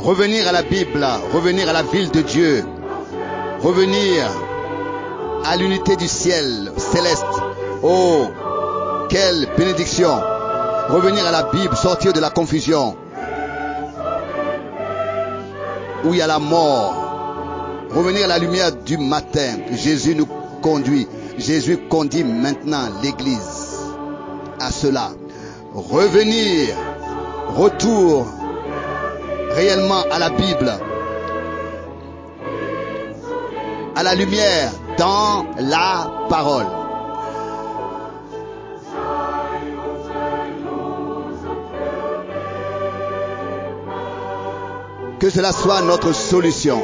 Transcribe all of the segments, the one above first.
revenir à la Bible, revenir à la ville de Dieu, revenir à l'unité du ciel céleste. Oh, quelle bénédiction! Revenir à la Bible, sortir de la confusion où il y a la mort. Revenir à la lumière du matin. Jésus nous conduit. Jésus conduit maintenant l'Église à cela. Revenir, retour réellement à la Bible, à la lumière dans la parole. Que cela soit notre solution.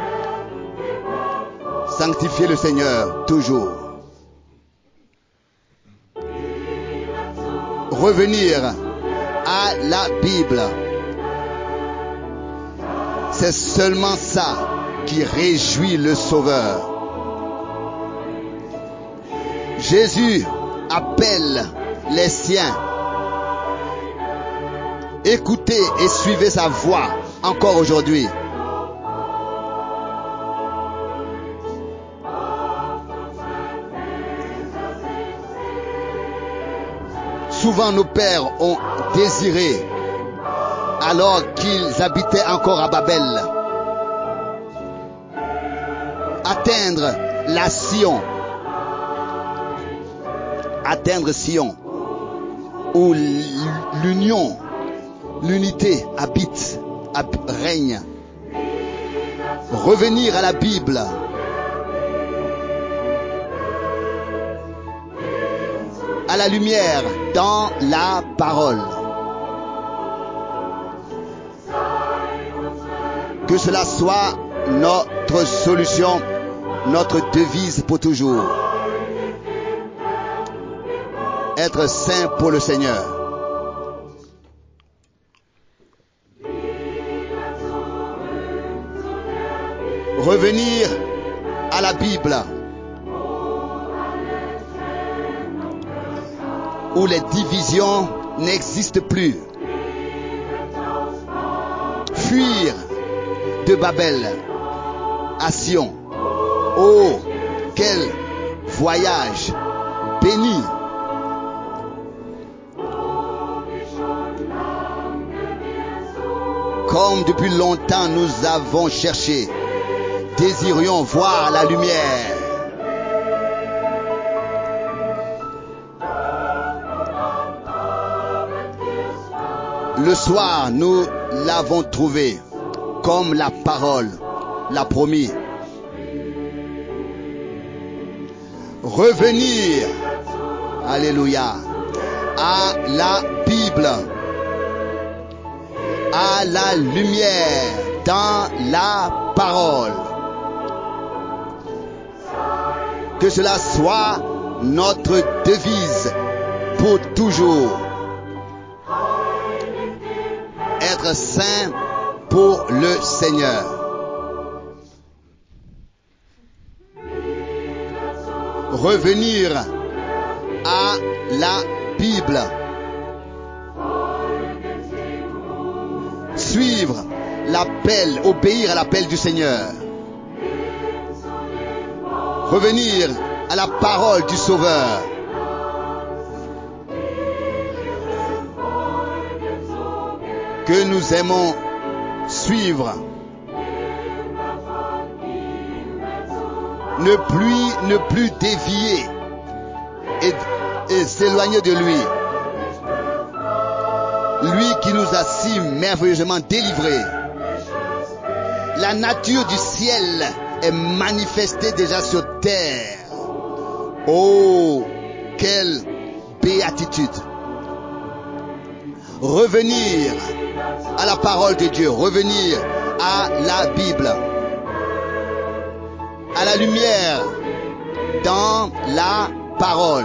Sanctifier le Seigneur toujours. Revenir à la Bible. C'est seulement ça qui réjouit le Sauveur. Jésus appelle les siens. Écoutez et suivez sa voix encore aujourd'hui. Souvent nos pères ont désiré, alors qu'ils habitaient encore à Babel, atteindre la Sion, atteindre Sion, où l'union, l'unité habite, règne. Revenir à la Bible, à la lumière dans la parole. Que cela soit notre solution, notre devise pour toujours. Être saint pour le Seigneur. Revenir à la Bible, où les divisions n'existent plus. Fuir de Babel à Sion. Oh, quel voyage béni! Comme depuis longtemps nous avons cherché, désirions voir la lumière. Le soir, nous l'avons trouvé, comme la parole l'a promis. Revenir, alléluia, à la Bible, à la lumière, dans la parole. Que cela soit notre devise pour toujours. Être saint pour le Seigneur. Revenir à la Bible. Suivre l'appel, obéir à l'appel du Seigneur. Revenir à la parole du Sauveur. Que nous aimons suivre. Ne plus dévier et s'éloigner de lui. Lui qui nous a si merveilleusement délivrés. La nature du ciel est manifestée déjà sur terre. Oh, quelle béatitude! Revenir à la parole de Dieu, revenir à la Bible, à la lumière dans la parole.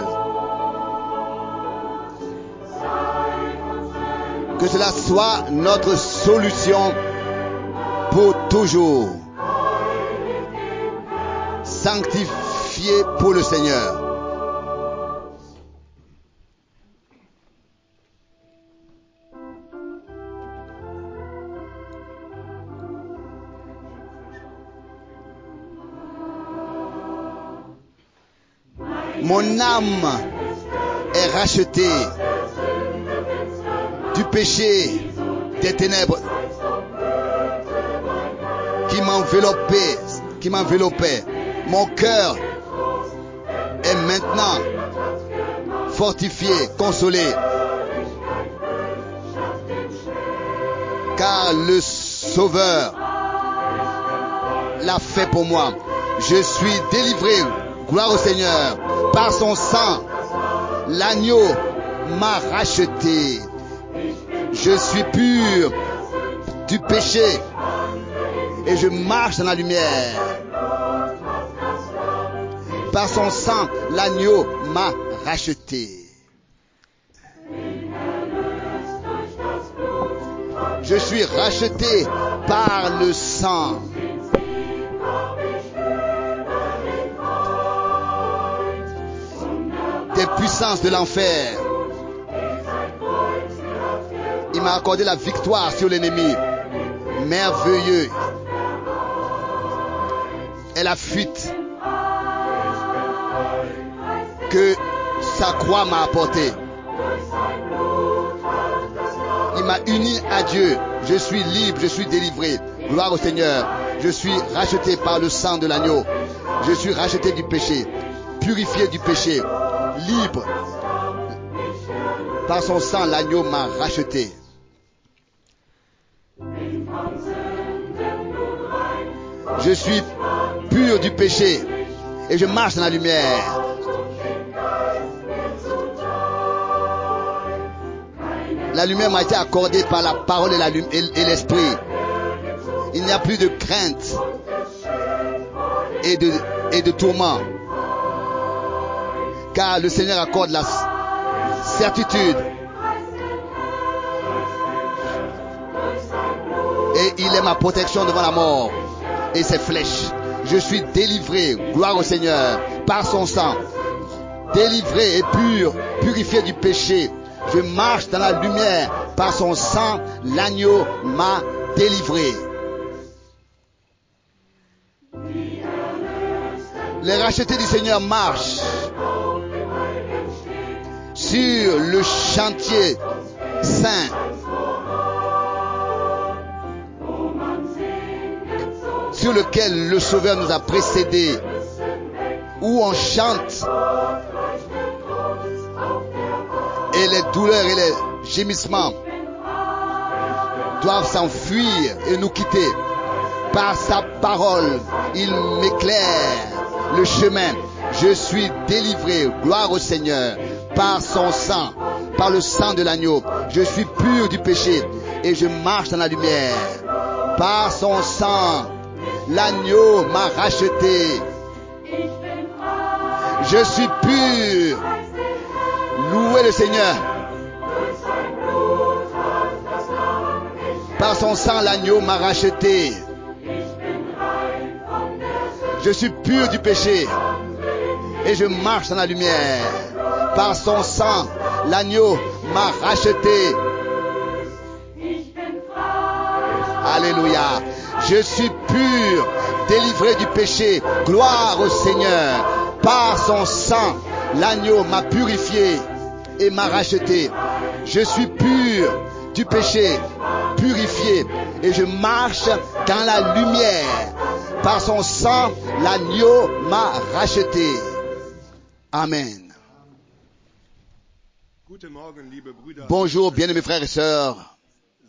Que cela soit notre solution pour toujours. Sanctifié pour le Seigneur. Mon âme est rachetée du péché, des ténèbres qui m'enveloppait. Mon cœur est maintenant fortifié, consolé, car le Sauveur l'a fait pour moi. Je suis délivré, gloire au Seigneur. Par son sang, l'agneau m'a racheté. Je suis pur du péché et je marche dans la lumière. Par son sang, l'agneau m'a racheté. Je suis racheté par le sang. Des puissances de l'enfer. Il m'a accordé la victoire sur l'ennemi. Merveilleux est la fuite que sa croix m'a apportée. Il m'a uni à Dieu. Je suis libre, je suis délivré. Gloire au Seigneur. Je suis racheté par le sang de l'agneau. Je suis racheté du péché, purifié du péché, libre. Par son sang, l'agneau m'a racheté. Je suis pur du péché et je marche dans la lumière. La lumière m'a été accordée par la parole et l'esprit. Il n'y a plus de crainte et de tourment. Car le Seigneur accorde la certitude. Et il est ma protection devant la mort et ses flèches. Je suis délivré, gloire au Seigneur, par son sang. Délivré et pur, purifié du péché. Je marche dans la lumière. Par son sang, l'agneau m'a délivré. Les rachetés du Seigneur marchent sur le chantier saint. Sur lequel le Sauveur nous a précédés, où on chante et les douleurs et les gémissements doivent s'enfuir et nous quitter. Par sa parole, il m'éclaire le chemin. Je suis délivré, gloire au Seigneur, par son sang, par le sang de l'agneau. Je suis pur du péché et je marche dans la lumière. Par son sang, l'agneau m'a racheté. Je suis pur. Louez le Seigneur. Par son sang, l'agneau m'a racheté. Je suis pur du péché et je marche dans la lumière. Par son sang, l'agneau m'a racheté. Alléluia. Je suis pur, délivré du péché. Gloire au Seigneur. Par son sang, l'agneau m'a purifié et m'a racheté. Je suis pur du péché, purifié, et je marche dans la lumière. Par son sang, l'agneau m'a racheté. Amen. Bonjour, bien-aimés frères et sœurs.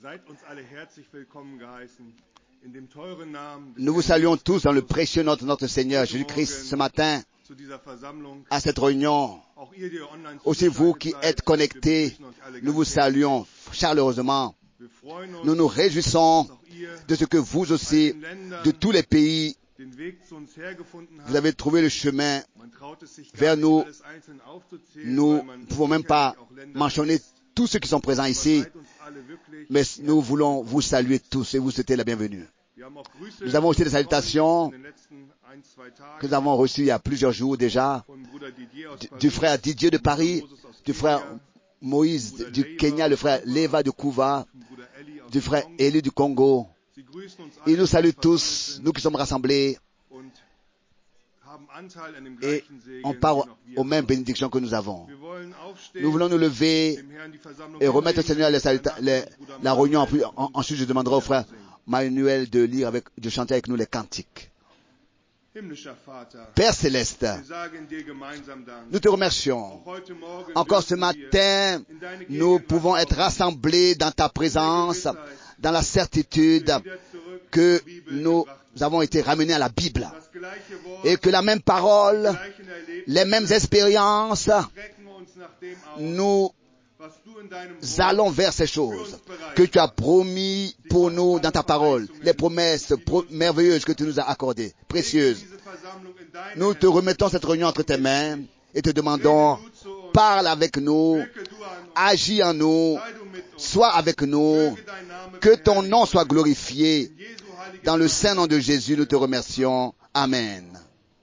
Nous vous saluons tous dans le précieux nom de notre Seigneur Jésus-Christ ce matin à cette réunion. Aussi vous qui êtes connectés, nous vous saluons chaleureusement. Nous nous réjouissons de ce que vous aussi, de tous les pays, vous avez trouvé le chemin vers nous. Nous ne pouvons même pas mentionner tous ceux qui sont présents ici, mais nous voulons vous saluer tous et vous souhaiter la bienvenue. Nous avons aussi des salutations que nous avons reçues il y a plusieurs jours déjà, du frère Didier de Paris, du frère Moïse du Kenya, le frère Leva de Couva, du frère Élie du Congo. Ils nous saluent tous, nous qui sommes rassemblés, et on part aux mêmes bénédictions que nous avons. Nous voulons nous lever et remettre au Seigneur la réunion. Ensuite, je demanderai au frère Manuel de chanter avec nous les cantiques. Père Céleste, nous te remercions. Encore ce matin, nous pouvons être rassemblés dans ta présence, dans la certitude que nous avons été ramenés à la Bible et que la même parole, les mêmes expériences, nous allons vers ces choses que tu as promis pour nous dans ta parole, les promesses merveilleuses que tu nous as accordées, précieuses. Nous te remettons cette réunion entre tes mains et te demandons, parle avec nous, agis en nous, sois avec nous, que ton nom soit glorifié. Dans le saint nom de Jésus, nous te remercions. Amen.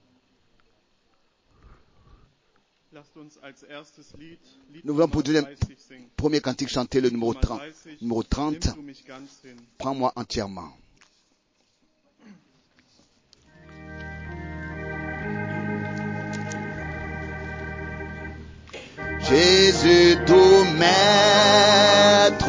Nous voulons pour le premier cantique chanter le numéro 30. Numéro 30. Prends-moi entièrement. Jésus tout maître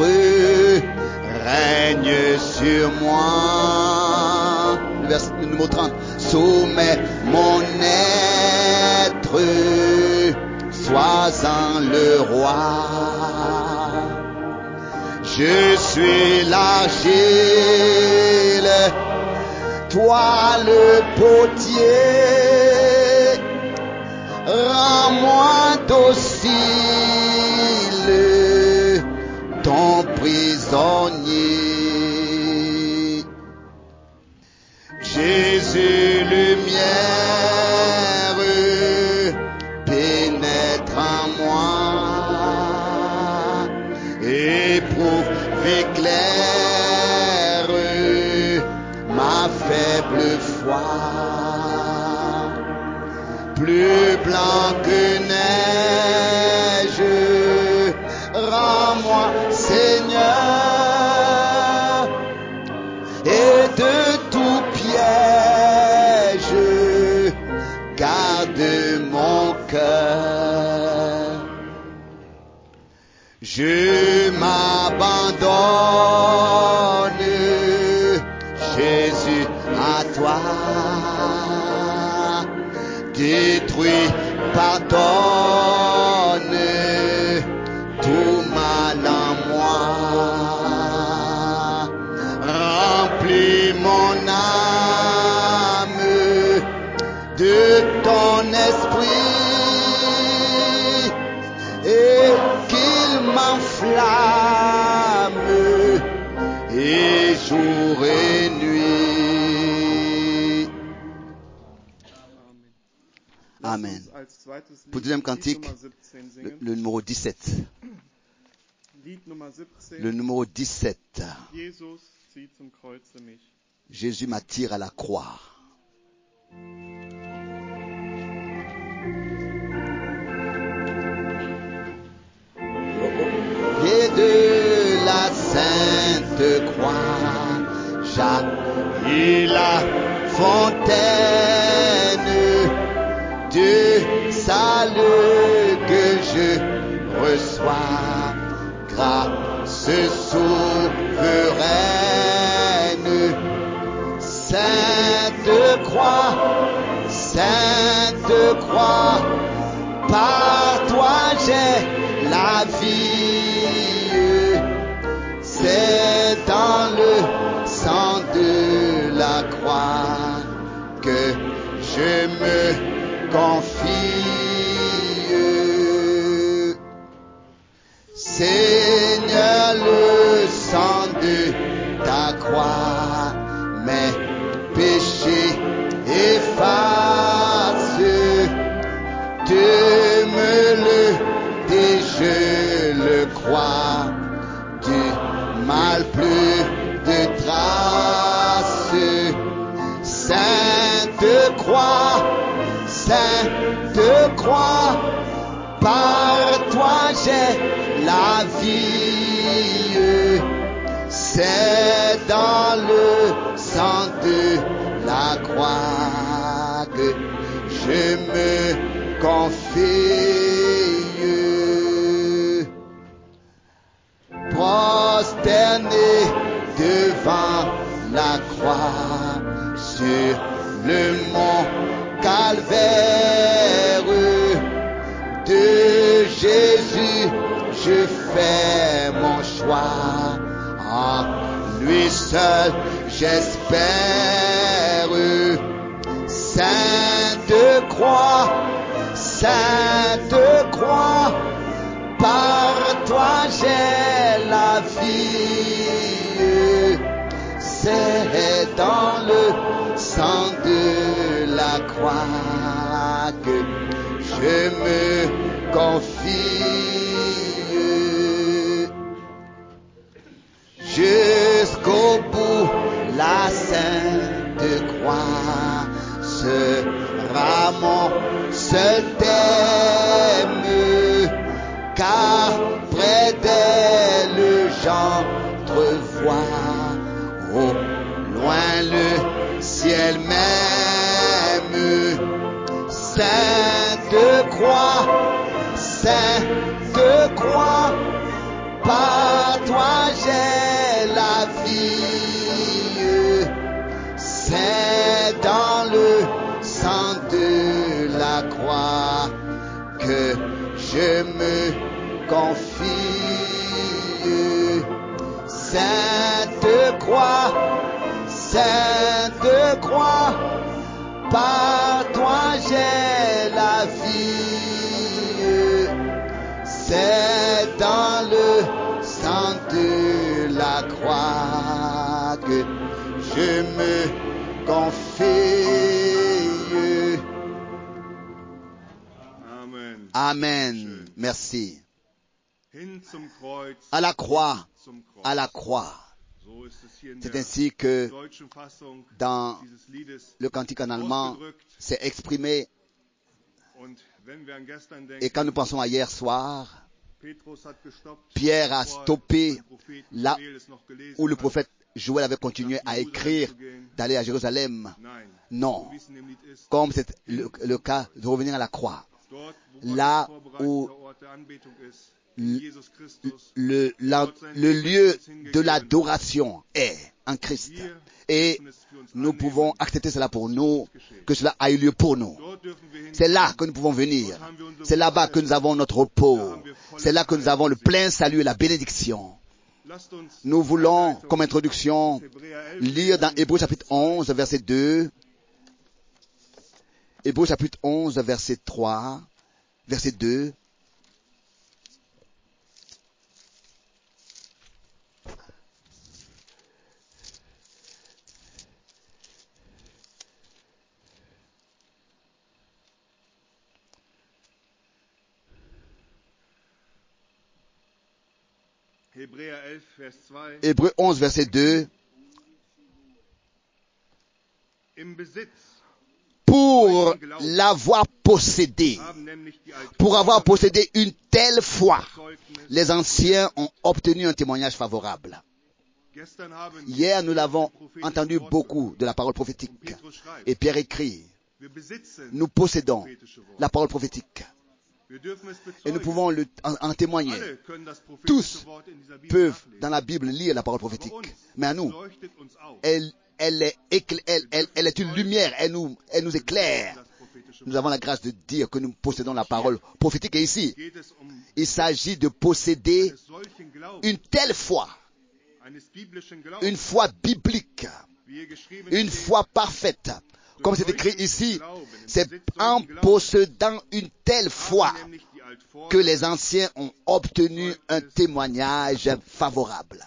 règne sur moi. Le numéro 30. Soumets mon être, sois-en le roi. Je suis l'argile, toi le potier. Rends-moi docile, ton prisonnier. Jésus lumière, pénètre en moi, éprouve, éclaire ma faible foi. Plus blanc que neige, rends-moi Seigneur, et de tout piège, garde mon cœur. Je m'abandonne, Jésus, à toi. Détruis, pardonne tout mal en moi. Remplis mon âme de ton esprit et qu'il m'enflamme et jour et nuit. Amen. Pour le deuxième cantique, le numéro 17. Le numéro 17. Jésus m'attire à la croix. Pied de la sainte croix, jaillit la fontaine de salut que je reçois, grâce souveraine. Sainte croix, par toi j'ai la vie. C'est dans le sang de la croix que je me confie. Seigneur, le sang de ta croix, mes péchés efface. Tu me le dis, je le crois, du mal plus de traces. Sainte croix, par toi j'ai la vie. C'est dans le sang de la croix que je me confie. Prosterné devant la croix sur le mont Calvaire de Jésus, je fais mon choix. En lui seul j'espère. Sainte croix, par toi j'ai la vie. C'est dans le sang de la croix que je me confie. Jusqu'au bout, la sainte croix sera mon seul thème, car près d'elle j'entrevois au loin le ciel même. Sainte croix, par toi j'ai la vie. C'est dans le sang de la croix que je me confie. Sainte croix, par toi j'ai la vie. C'est dans le sang de la croix que je me confie. Amen. Amen. Merci. À la croix, à la croix. C'est ainsi que dans le cantique en allemand, c'est exprimé. Et quand nous pensons à hier soir, Pierre a stoppé là où le prophète Joël avait continué à écrire d'aller à Jérusalem. Non, comme c'est le cas de revenir à la croix. Là où le lieu de l'adoration est en Christ. Et nous pouvons accepter cela pour nous, que cela a eu lieu pour nous. C'est là que nous pouvons venir. C'est là-bas que nous avons notre repos. C'est là que nous avons le plein salut et la bénédiction. Nous voulons, comme introduction, lire dans Hébreux chapitre 11, verset 2, Hébreux chapitre 11, verset 3, verset 2. Hébreux 11, verset 2. Pour l'avoir possédé, pour avoir possédé une telle foi, les anciens ont obtenu un témoignage favorable. Hier, nous l'avons entendu beaucoup de la parole prophétique. Et Pierre écrit, nous possédons la parole prophétique. Et nous pouvons en témoigner. Tous peuvent dans la Bible lire la parole prophétique. Mais à nous, elle est une lumière, elle nous éclaire. Nous avons la grâce de dire que nous possédons la parole prophétique. Et ici, il s'agit de posséder une telle foi, une foi biblique, une foi parfaite. Comme c'est écrit ici, c'est en possédant une telle foi que les anciens ont obtenu un témoignage favorable.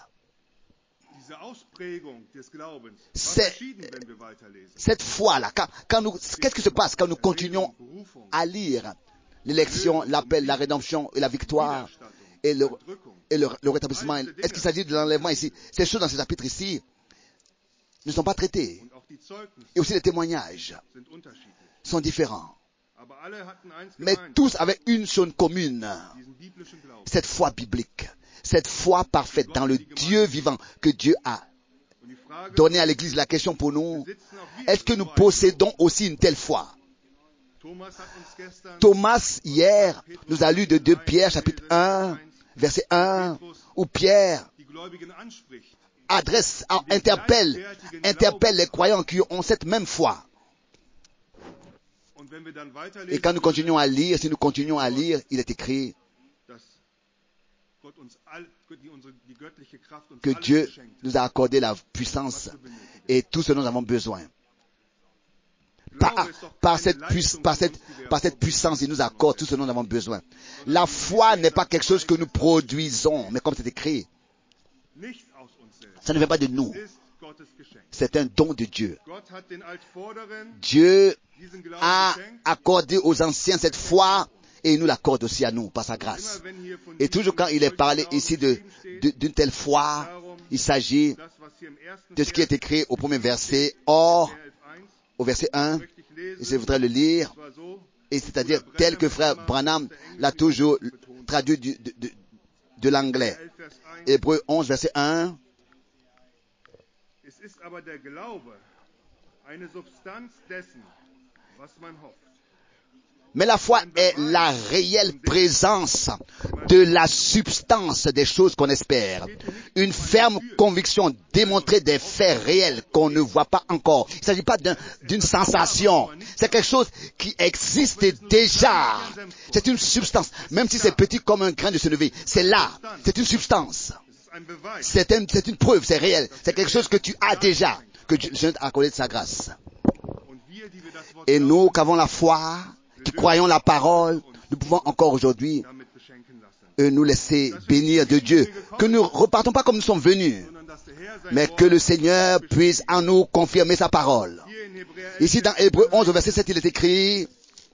Cette foi-là, qu'est-ce qui se passe quand nous continuons à lire l'élection, l'appel, la rédemption et la victoire et le rétablissement? Est-ce qu'il s'agit de l'enlèvement ici? Ces choses dans ce chapitre ici ne sont pas traitées. Et aussi les témoignages sont différents. Mais tous avaient une chose commune, cette foi biblique, cette foi parfaite dans le Dieu vivant que Dieu a donné à l'Église. La question pour nous, est-ce que nous possédons aussi une telle foi? Thomas, hier, nous a lu de 2 Pierre, chapitre 1, verset 1, où Pierre interpelle les croyants qui ont cette même foi. Et quand nous continuons à lire, si nous continuons à lire, il est écrit que Dieu nous a accordé la puissance et tout ce dont nous avons besoin. Par cette puissance, il nous accorde tout ce dont nous avons besoin. La foi n'est pas quelque chose que nous produisons, mais comme c'est écrit, ça ne vient pas de nous. C'est un don de Dieu. Dieu a accordé aux anciens cette foi et il nous l'accorde aussi à nous par sa grâce. Et toujours quand il est parlé ici d'une telle foi, il s'agit de ce qui est écrit au premier verset. Or, au verset 1, je voudrais le lire, et c'est-à-dire tel que frère Branham l'a toujours traduit de l'anglais. Hébreux 11, verset 1. Mais la foi est la réelle présence de la substance des choses qu'on espère. Une ferme conviction démontrée des faits réels qu'on ne voit pas encore. Il ne s'agit pas d'une sensation. C'est quelque chose qui existe déjà. C'est une substance. Même si c'est petit comme un grain de sénévé, c'est là. C'est une substance. C'est une preuve, c'est réel. C'est quelque chose que tu as déjà, que Dieu a accordé de sa grâce. Et nous qui avons la foi, qui croyons la parole, nous pouvons encore aujourd'hui nous laisser bénir de Dieu. Que nous ne repartons pas comme nous sommes venus, mais que le Seigneur puisse en nous confirmer sa parole. Ici dans Hébreux 11, au verset 7, il est écrit,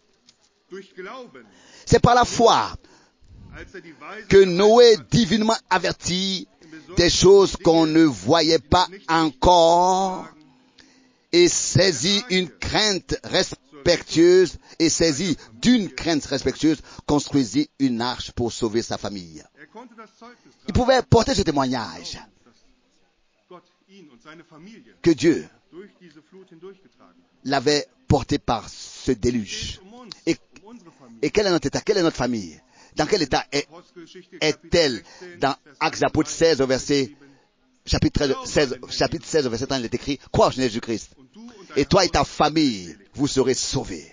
c'est par la foi que Noé, divinement averti des choses qu'on ne voyait pas encore, et saisi d'une crainte respectueuse, construisit une arche pour sauver sa famille. Il pouvait porter ce témoignage que Dieu l'avait porté par ce déluge. Et quel est notre état? Quelle est notre famille? Dans quel état est-elle? Dans Actes des Apôtres 16 au verset chapitre 16 au verset 1, il est écrit, crois en Jésus-Christ. Et toi et ta famille, vous serez sauvés.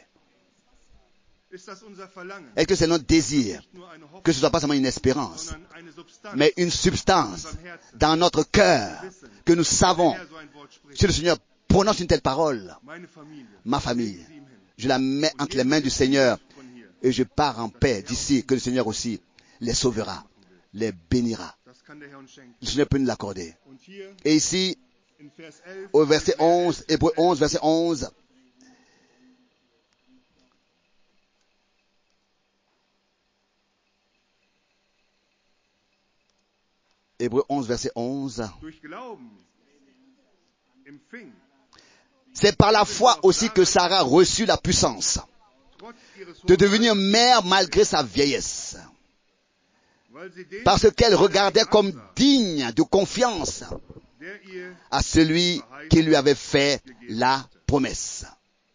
Est-ce que c'est notre désir que ce ne soit pas seulement une espérance, mais une substance dans notre cœur, que nous savons, si le Seigneur prononce une telle parole, ma famille, je la mets entre les mains du Seigneur et je pars en paix d'ici, que le Seigneur aussi les sauvera, les bénira. Le Seigneur peut nous l'accorder. Et ici, au verset 11, Hébreux 11, verset 11, Hébreux 11, verset 11. C'est par la foi aussi que Sarah reçut la puissance de devenir mère malgré sa vieillesse, parce qu'elle regardait comme digne de confiance à celui qui lui avait fait la promesse.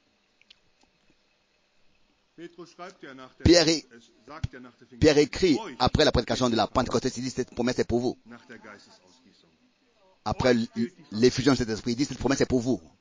Pierre écrit, après la prédication de la Pentecôte, il dit, cette promesse est pour vous. Après l'effusion de cet esprit, il dit, cette promesse est pour vous.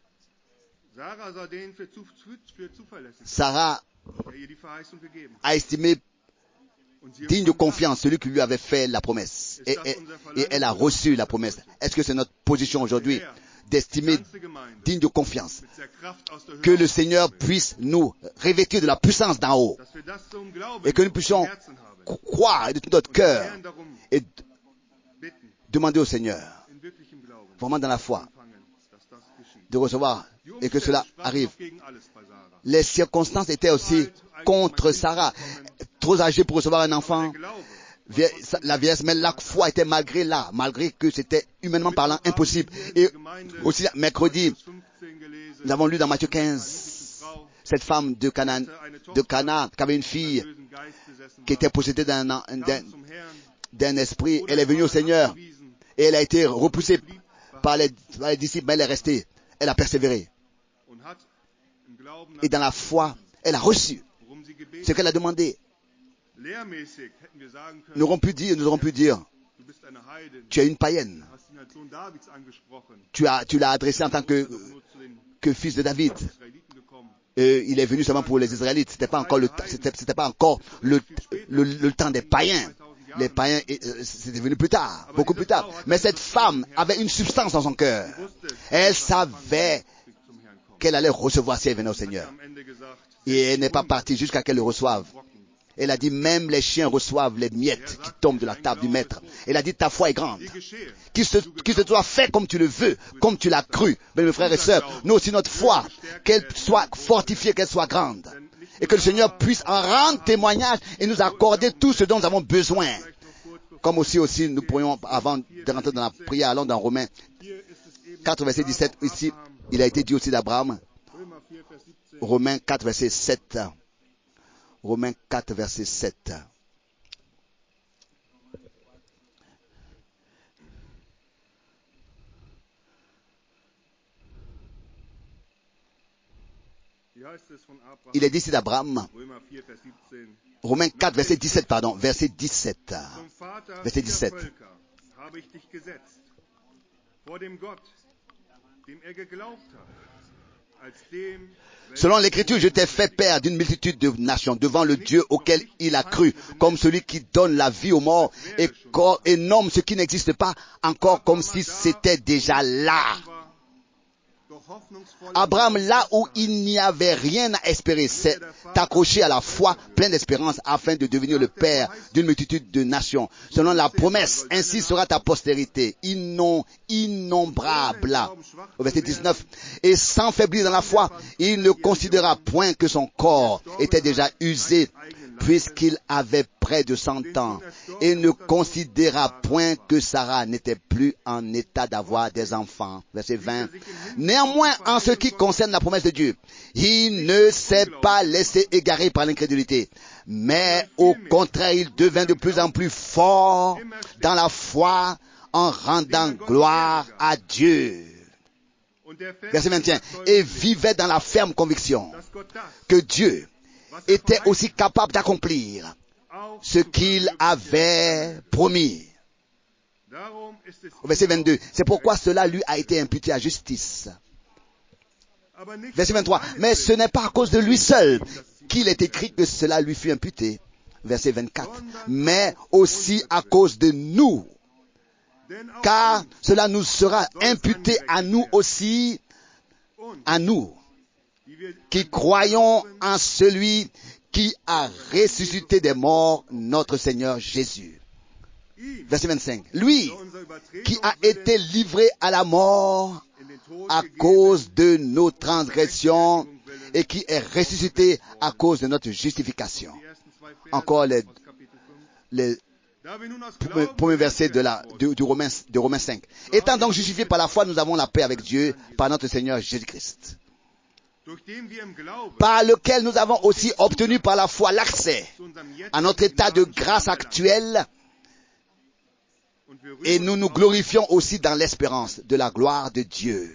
Sarah a estimé digne de confiance celui qui lui avait fait la promesse. Et elle a reçu la promesse. Est-ce que c'est notre position aujourd'hui d'estimer digne de confiance que le Seigneur puisse nous revêtir de la puissance d'en haut et que nous puissions croire de tout notre cœur et demander au Seigneur, vraiment dans la foi, de recevoir et que cela arrive. Les circonstances étaient aussi contre Sarah, trop âgée pour recevoir un enfant, la vieillesse, mais la foi était malgré que c'était humainement parlant impossible. Et aussi mercredi, nous avons lu dans Matthieu 15, cette femme de Cana qui avait une fille qui était possédée d'un esprit. Elle est venue au Seigneur et elle a été repoussée par les disciples, mais elle est restée. Elle a persévéré. Et dans la foi, Elle a reçu ce qu'elle a demandé. Nous aurons pu dire, tu es une païenne. Tu l'as adressé en tant que fils de David. Il est venu seulement pour les Israélites. C'était pas encore le temps des païens. Les païens, c'était venu plus tard, beaucoup plus tard. Mais cette femme avait une substance dans son cœur. Elle savait qu'elle allait recevoir si elle venait au Seigneur. Et elle n'est pas partie jusqu'à qu'elle le reçoive. Elle a dit, même les chiens reçoivent les miettes qui tombent de la table du maître. Elle a dit, ta foi est grande. Qu'il se soit fait comme tu le veux, comme tu l'as cru. Mais mes frères et sœurs, nous aussi notre foi, qu'elle soit fortifiée, qu'elle soit grande. Et que le Seigneur puisse en rendre témoignage et nous accorder tout ce dont nous avons besoin. Comme aussi nous pourrions, avant de rentrer dans la prière, allons dans Romains 4, verset 17. Ici, il a été dit aussi d'Abraham. Romains 4, verset 7. Romains 4, verset 7. Il est dit ici d'Abraham. Romains 4, verset 17, pardon. Verset 17. Verset 17. Selon l'Écriture, je t'ai fait père d'une multitude de nations devant le Dieu auquel il a cru, comme celui qui donne la vie aux morts et nomme ce qui n'existe pas encore comme si c'était déjà là. Abraham, là où il n'y avait rien à espérer, s'est accroché à la foi pleine d'espérance afin de devenir le père d'une multitude de nations. Selon la promesse, ainsi sera ta postérité, innombrable. Au verset 19. Et sans faiblir dans la foi, il ne considéra point que son corps était déjà usé, puisqu'il avait près de 100 ans, et ne considéra point que Sarah n'était plus en état d'avoir des enfants. Verset 20. Néanmoins, en ce qui concerne la promesse de Dieu, il ne s'est pas laissé égarer par l'incrédulité, mais au contraire, il devint de plus en plus fort dans la foi en rendant gloire à Dieu. Verset 21. Et vivait dans la ferme conviction que Dieu était aussi capable d'accomplir ce qu'il avait promis. Au verset 22, c'est pourquoi cela lui a été imputé à justice. Verset 23, mais ce n'est pas à cause de lui seul qu'il est écrit que cela lui fut imputé. Verset 24, mais aussi à cause de nous, car cela nous sera imputé à nous aussi, à nous, qui croyons en celui qui a ressuscité des morts, notre Seigneur Jésus. Verset 25. Lui qui a été livré à la mort à cause de nos transgressions et qui est ressuscité à cause de notre justification. Encore les premiers versets de Romains 5. Étant donc justifiés par la foi, nous avons la paix avec Dieu par notre Seigneur Jésus-Christ, par lequel nous avons aussi obtenu par la foi l'accès à notre état de grâce actuel, et nous nous glorifions aussi dans l'espérance de la gloire de Dieu.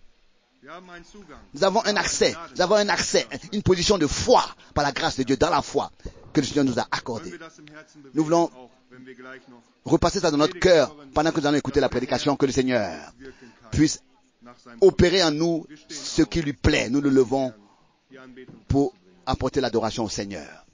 Nous avons un accès, une position de foi par la grâce de Dieu, dans la foi que le Seigneur nous a accordée. Nous voulons repasser ça dans notre cœur pendant que nous allons écouter la prédication, que le Seigneur puisse opérer en nous ce qui lui plaît. Nous le levons pour apporter l'adoration au Seigneur.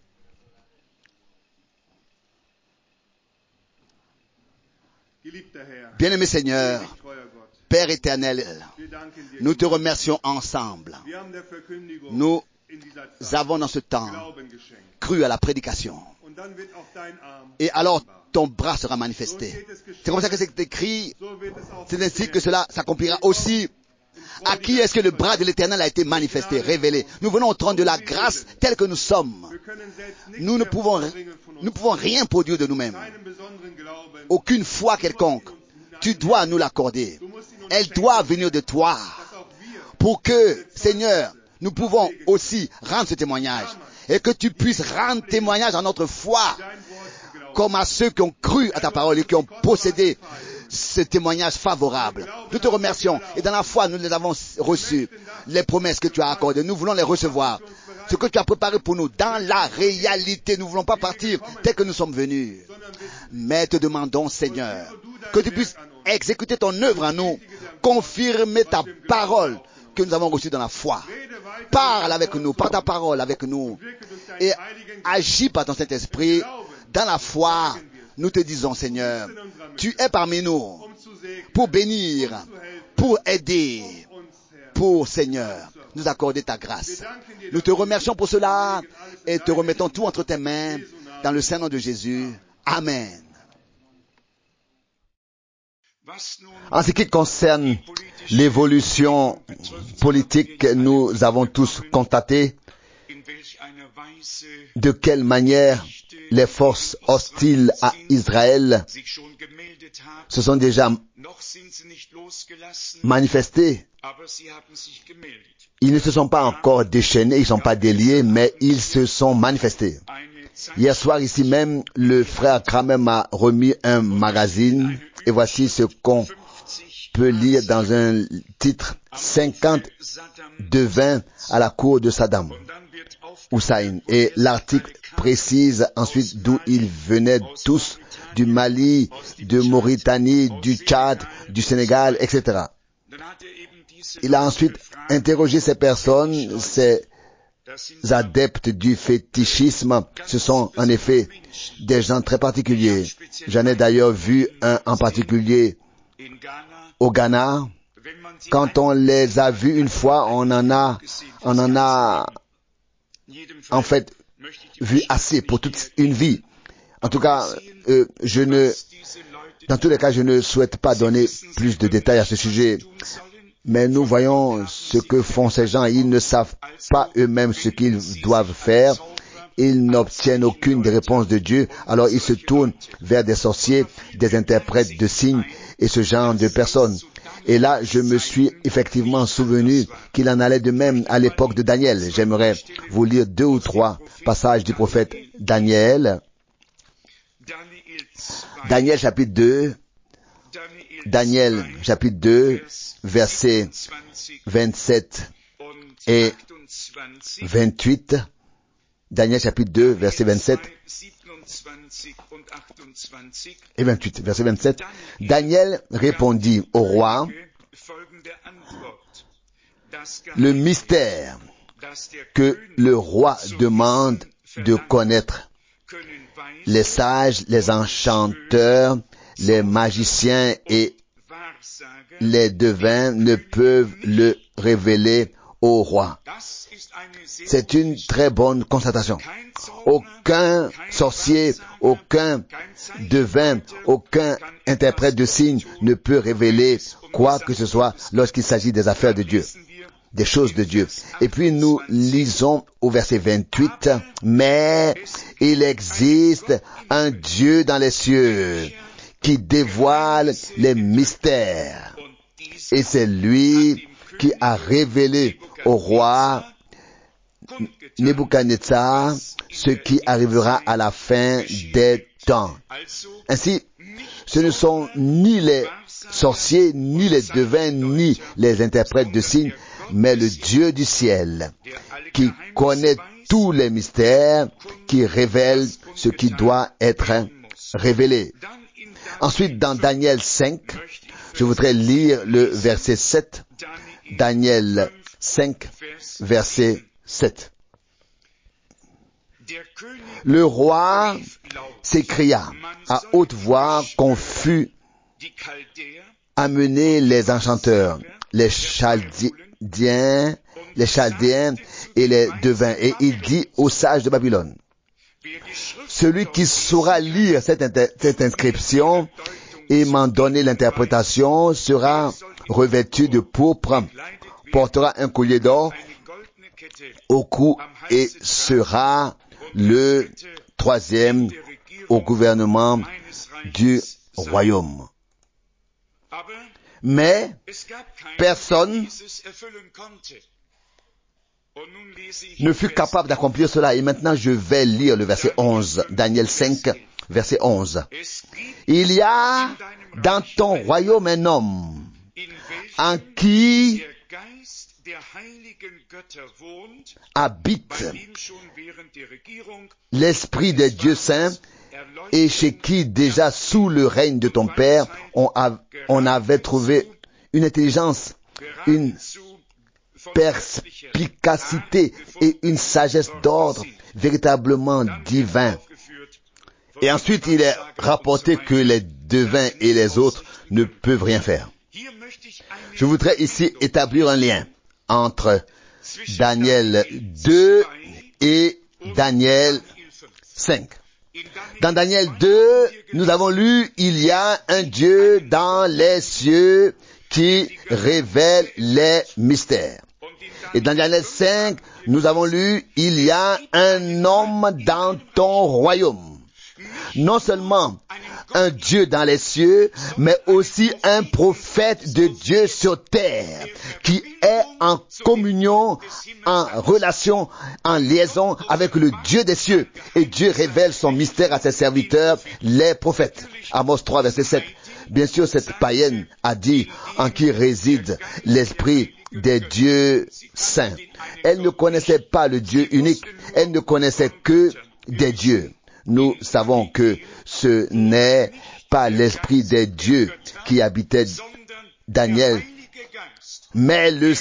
Bien-aimé Seigneur, Père éternel, nous te remercions ensemble. Nous avons dans ce temps cru à la prédication. Et alors ton bras sera manifesté. C'est comme ça que c'est écrit. C'est ainsi que cela s'accomplira aussi. À qui est-ce que le bras de l'Éternel a été manifesté, révélé? Nous venons au trône de la grâce tel que nous sommes. Nous ne pouvons rien produire de nous-mêmes. Aucune foi quelconque. Tu dois nous l'accorder. Elle doit venir de toi. Pour que, Seigneur, nous pouvons aussi rendre ce témoignage. Et que tu puisses rendre témoignage à notre foi. Comme à ceux qui ont cru à ta parole et qui ont possédé ce témoignage favorable. Nous te remercions. Et dans la foi, nous les avons reçus. Les promesses que tu as accordées, nous voulons les recevoir. ce que tu as préparé pour nous dans la réalité. Nous ne voulons pas partir tel que nous sommes venus. Mais te demandons, Seigneur, que tu puisses exécuter ton œuvre en nous, confirmer ta parole que nous avons reçue dans la foi. Parle avec nous, par ta parole avec nous, et agis par ton Saint-Esprit dans la foi. Nous te disons, Seigneur, tu es parmi nous pour bénir, pour aider, pour, Seigneur, nous accorder ta grâce. Nous te remercions pour cela et te remettons tout entre tes mains dans le Saint-Nom de Jésus. Amen. En ce qui concerne l'évolution politique, nous avons tous constaté de quelle manière les forces hostiles à Israël se sont déjà manifestées. Ils ne se sont pas encore déchaînés, ils ne sont pas déliés, mais ils se sont manifestés. Hier soir, ici même, le frère Kramer m'a remis un magazine, et voici ce qu'on peut lire dans un titre, 50 devins à la cour de Saddam Hussein. Et l'article précise ensuite d'où ils venaient tous, du Mali, de Mauritanie, du Tchad, du Sénégal, etc. Il a ensuite interrogé ces personnes, ces adeptes du fétichisme. Ce sont en effet des gens très particuliers. J'en ai d'ailleurs vu un en particulier au Ghana. Quand on les a vus une fois, on en a en fait vu assez pour toute une vie. En tout cas, dans tous les cas, je ne souhaite pas donner plus de détails à ce sujet. Mais nous voyons ce que font ces gens. Ils ne savent pas eux-mêmes ce qu'ils doivent faire. Ils n'obtiennent aucune des réponses de Dieu. Alors ils se tournent vers des sorciers, des interprètes de signes et ce genre de personnes. Et là, je me suis effectivement souvenu qu'il en allait de même à l'époque de Daniel. J'aimerais vous lire 2 ou 3 passages du prophète Daniel. Daniel chapitre 2. Daniel chapitre 2, versets 27 et 28. Daniel chapitre 2, versets 27 et 28. Verset 27. Daniel répondit au roi, le mystère que le roi demande de connaître. Les sages, les enchanteurs, les magiciens et les devins ne peuvent le révéler au roi. C'est une très bonne constatation. Aucun sorcier, aucun devin, aucun interprète de signes ne peut révéler quoi que ce soit lorsqu'il s'agit des affaires de Dieu, des choses de Dieu. Et puis nous lisons au verset 28, mais il existe un Dieu dans les cieux qui dévoile les mystères. Et c'est lui qui a révélé au roi Nebuchadnezzar ce qui arrivera à la fin des temps. Ainsi, ce ne sont ni les sorciers, ni les devins, ni les interprètes de signes, mais le Dieu du ciel qui connaît tous les mystères, qui révèle ce qui doit être révélé. Ensuite, dans Daniel 5, je voudrais lire le verset 7. Daniel 5, verset 7. Le roi s'écria à haute voix qu'on fût amener les enchanteurs, les Chaldéens et les devins. Et il dit aux sages de Babylone, celui qui saura lire cette inscription et m'en donner l'interprétation sera revêtu de pourpre, portera un collier d'or au cou et sera le 3e au gouvernement du royaume. Mais personne ne fut capable d'accomplir cela. Et maintenant, je vais lire le verset 11. Daniel 5, verset 11. Il y a dans ton royaume un homme en qui habite l'Esprit des dieux saints et chez qui déjà sous le règne de ton Père, on avait trouvé une intelligence, une perspicacité et une sagesse d'ordre véritablement divin. Et ensuite, il est rapporté que les devins et les autres ne peuvent rien faire. Je voudrais ici établir un lien entre Daniel 2 et Daniel 5. Dans Daniel 2, nous avons lu, il y a un Dieu dans les cieux qui révèle les mystères. Et dans Daniel 5, nous avons lu, il y a un homme dans ton royaume. Non seulement un Dieu dans les cieux, mais aussi un prophète de Dieu sur terre, qui est en communion, en relation, en liaison avec le Dieu des cieux. Et Dieu révèle son mystère à ses serviteurs, les prophètes. Amos 3, verset 7. Bien sûr, cette païenne a dit, en qui réside l'esprit des dieux saints. Elle ne connaissait pas le Dieu unique, elle ne connaissait que des dieux. Nous savons que ce n'est pas l'esprit des dieux qui habitait Daniel, mais le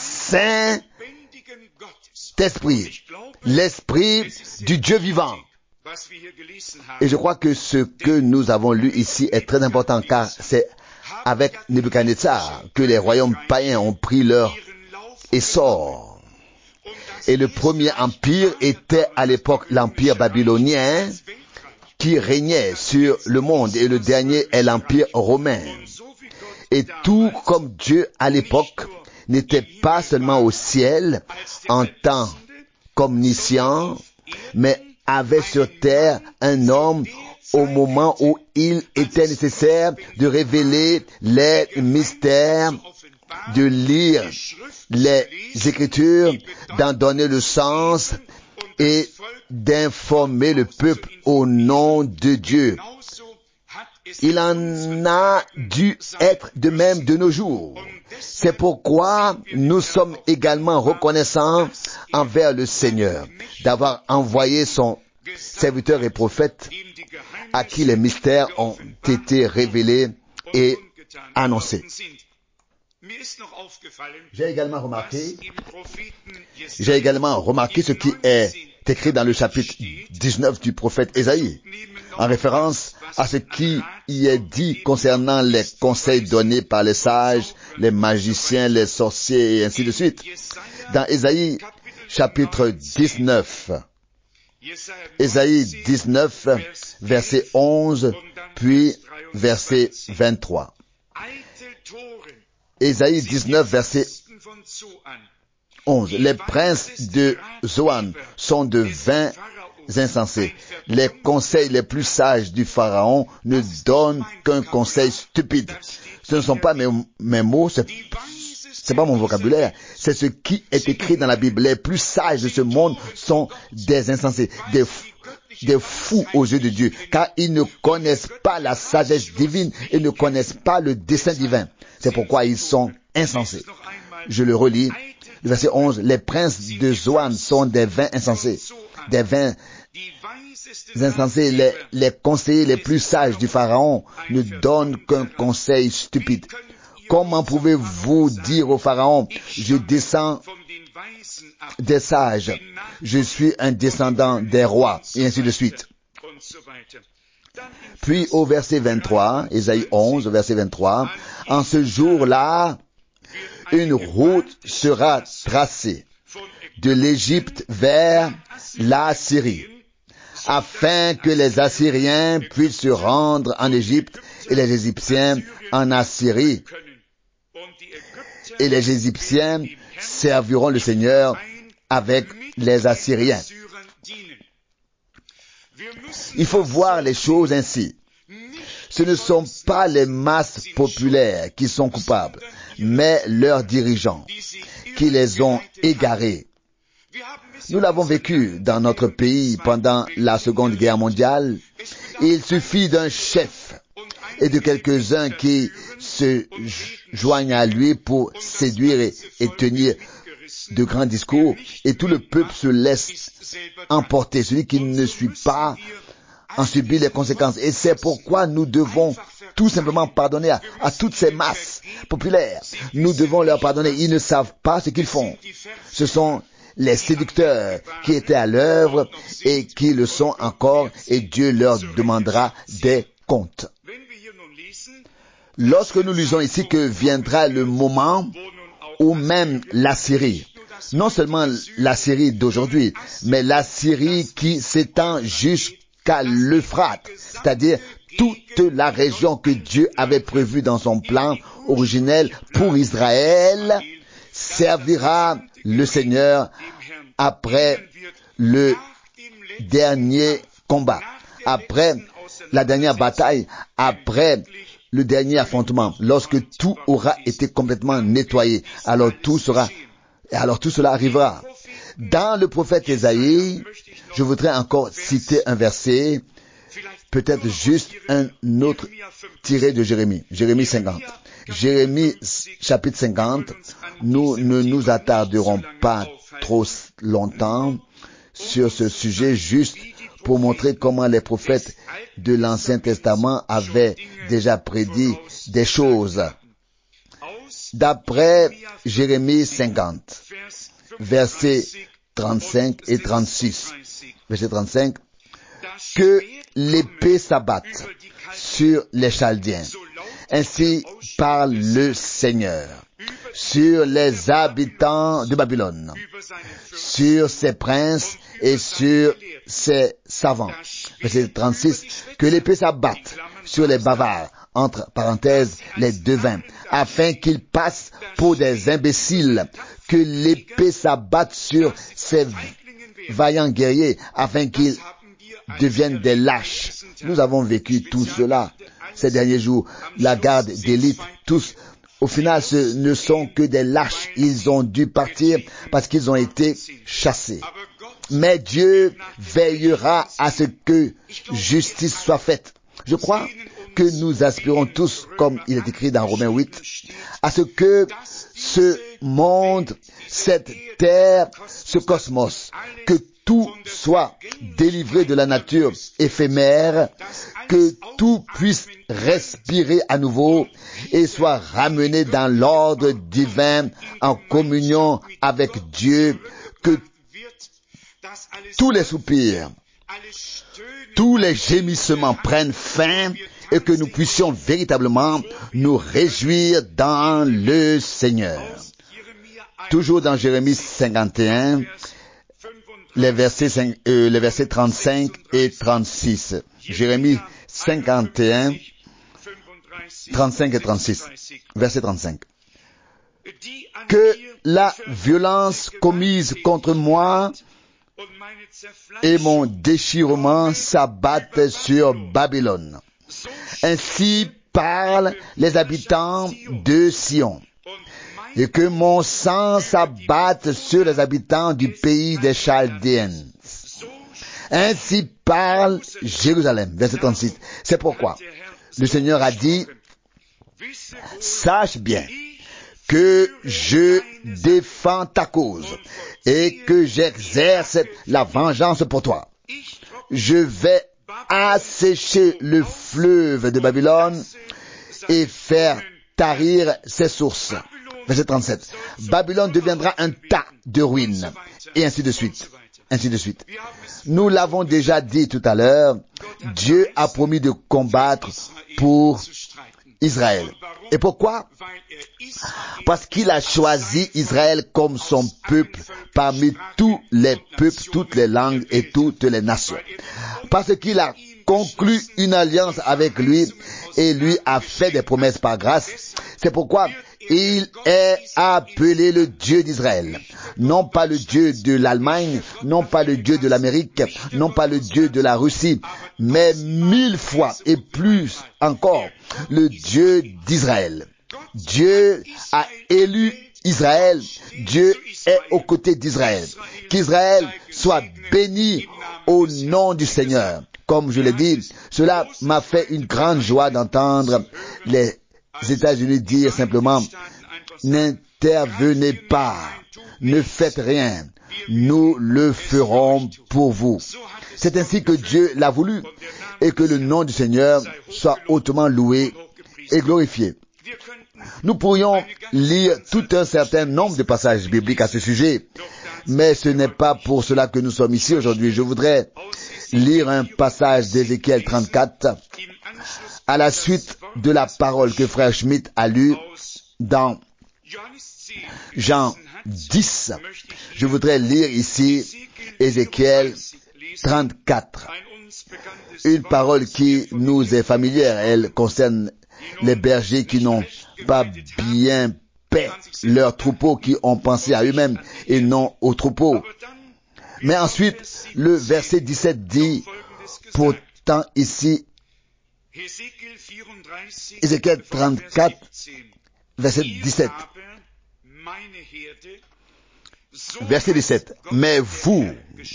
Saint-Esprit, l'esprit du Dieu vivant. Et je crois que ce que nous avons lu ici est très important, car c'est avec Nebuchadnezzar que les royaumes païens ont pris leur essor. Et le premier empire était à l'époque l'empire babylonien qui régnait sur le monde, et le dernier est l'empire romain. Et tout comme Dieu à l'époque n'était pas seulement au ciel en tant qu'omniscient, mais avait sur terre un homme au moment où il était nécessaire de révéler les mystères, de lire les Écritures, d'en donner le sens et d'informer le peuple au nom de Dieu. Il en a dû être de même de nos jours. C'est pourquoi nous sommes également reconnaissants envers le Seigneur d'avoir envoyé son serviteur et prophète à qui les mystères ont été révélés et annoncés. J'ai également remarqué ce qui est écrit dans le chapitre 19 du prophète Ésaïe, en référence à ce qui y est dit concernant les conseils donnés par les sages, les magiciens, les sorciers et ainsi de suite. Dans Ésaïe chapitre 19, Ésaïe 19, verset 11, puis verset 23. Ésaïe 19, verset 11. Les princes de Zoan sont de vains insensés. Les conseils les plus sages du Pharaon ne donnent qu'un conseil stupide. Ce ne sont pas mes mots, c'est pas mon vocabulaire. C'est ce qui est écrit dans la Bible. Les plus sages de ce monde sont des insensés, des fous aux yeux de Dieu, car ils ne connaissent pas la sagesse divine et ne connaissent pas le dessein divin. C'est pourquoi ils sont insensés. Je le relis. Le verset 11. Les princes de Zoan sont des vains insensés. Des vains insensés. Les conseillers les plus sages du Pharaon ne donnent qu'un conseil stupide. Comment pouvez-vous dire au Pharaon, je descends des sages, je suis un descendant des rois, et ainsi de suite. Puis au verset 23, Ésaïe 11, verset 23, en ce jour-là, une route sera tracée de l'Égypte vers la Syrie, afin que les Assyriens puissent se rendre en Égypte et les Égyptiens en Assyrie. Et les Égyptiens serviront le Seigneur avec les Assyriens. Il faut voir les choses ainsi. Ce ne sont pas les masses populaires qui sont coupables, mais leurs dirigeants qui les ont égarés. Nous l'avons vécu dans notre pays pendant la Seconde Guerre mondiale. Il suffit d'un chef et de quelques-uns qui se joignent à lui pour séduire et tenir de grands discours et tout le peuple se laisse emporter. Celui qui ne suit pas en subit les conséquences. Et c'est pourquoi nous devons tout simplement pardonner à toutes ces masses populaires. Nous devons leur pardonner. Ils ne savent pas ce qu'ils font. Ce sont les séducteurs qui étaient à l'œuvre et qui le sont encore, et Dieu leur demandera des comptes. Lorsque nous lisons ici que viendra le moment où même l'Assyrie, non seulement l'Assyrie d'aujourd'hui, mais l'Assyrie qui s'étend jusqu'à l'Euphrate, c'est-à-dire toute la région que Dieu avait prévue dans son plan originel pour Israël, servira le Seigneur après le dernier combat, après la dernière bataille, après le dernier affrontement, lorsque tout aura été complètement nettoyé, alors tout cela arrivera. Dans le prophète Ésaïe, je voudrais encore citer un verset, peut-être juste un autre tiré de Jérémie 50. Jérémie chapitre 50, nous ne nous attarderons pas trop longtemps sur ce sujet, juste pour montrer comment les prophètes de l'Ancien Testament avaient déjà prédit des choses. D'après Jérémie 50, versets 35 et 36, verset 35, que l'épée s'abatte sur les Chaldéens. Ainsi parle le Seigneur, sur les habitants de Babylone, sur ses princes et sur ses savants. Verset 36, que l'épée s'abatte sur les bavards, entre parenthèses, les devins, afin qu'ils passent pour des imbéciles, que l'épée s'abatte sur ces vaillants guerriers, afin qu'ils deviennent des lâches. Nous avons vécu tout cela ces derniers jours. La garde d'élite, tous, au final, ce ne sont que des lâches. Ils ont dû partir parce qu'ils ont été chassés. Mais Dieu veillera à ce que justice soit faite. Je crois que nous aspirons tous, comme il est écrit dans Romains 8, à ce que ce monde, cette terre, ce cosmos, que tout soit délivré de la nature éphémère, que tout puisse respirer à nouveau et soit ramené dans l'ordre divin en communion avec Dieu, que tous les soupirs, tous les gémissements prennent fin et que nous puissions véritablement nous réjouir dans le Seigneur. Toujours dans Jérémie 51, les versets 35 et 36. Jérémie 51, 35 et 36. Verset 35. Que la violence commise contre moi et mon déchirement s'abattent sur Babylone. Ainsi parlent les habitants de Sion. Et que mon sang s'abatte sur les habitants du pays des Chaldéens. Ainsi parle Jérusalem. Verset 36. C'est pourquoi le Seigneur a dit, sache bien que je défends ta cause et que j'exerce la vengeance pour toi. Je vais assécher le fleuve de Babylone et faire tarir ses sources. Verset 37. Babylone deviendra un tas de ruines. Et ainsi de suite. Ainsi de suite. Nous l'avons déjà dit tout à l'heure, Dieu a promis de combattre pour Israël. Et pourquoi? Parce qu'il a choisi Israël comme son peuple parmi tous les peuples, toutes les langues et toutes les nations. Parce qu'il a conclu une alliance avec lui et lui a fait des promesses par grâce. C'est pourquoi il est appelé le Dieu d'Israël. Non pas le Dieu de l'Allemagne, non pas le Dieu de l'Amérique, non pas le Dieu de la Russie, mais 1000 fois et plus encore le Dieu d'Israël. Dieu a élu Israël. Dieu est aux côtés d'Israël. Qu'Israël soit béni au nom du Seigneur. Comme je l'ai dit, cela m'a fait une grande joie d'entendre les États-Unis dire simplement, n'intervenez pas ne faites rien, nous le ferons pour vous. C'est ainsi que Dieu l'a voulu, et que le nom du Seigneur soit hautement loué et glorifié. Nous pourrions lire tout un certain nombre de passages bibliques à ce sujet, mais ce n'est pas pour cela que nous sommes ici aujourd'hui. Je voudrais lire un passage d'Ézéchiel 34 à la suite de la parole que frère Schmidt a lue dans Jean 10. Je voudrais lire ici Ézéchiel 34. Une parole qui nous est familière. Elle concerne les bergers qui n'ont pas bien paix leurs troupeaux, qui ont pensé à eux-mêmes et non aux troupeaux. Mais ensuite, le verset 17 dit, pourtant ici, Ézéchiel 34, verset 17. Verset 17. Mais vous,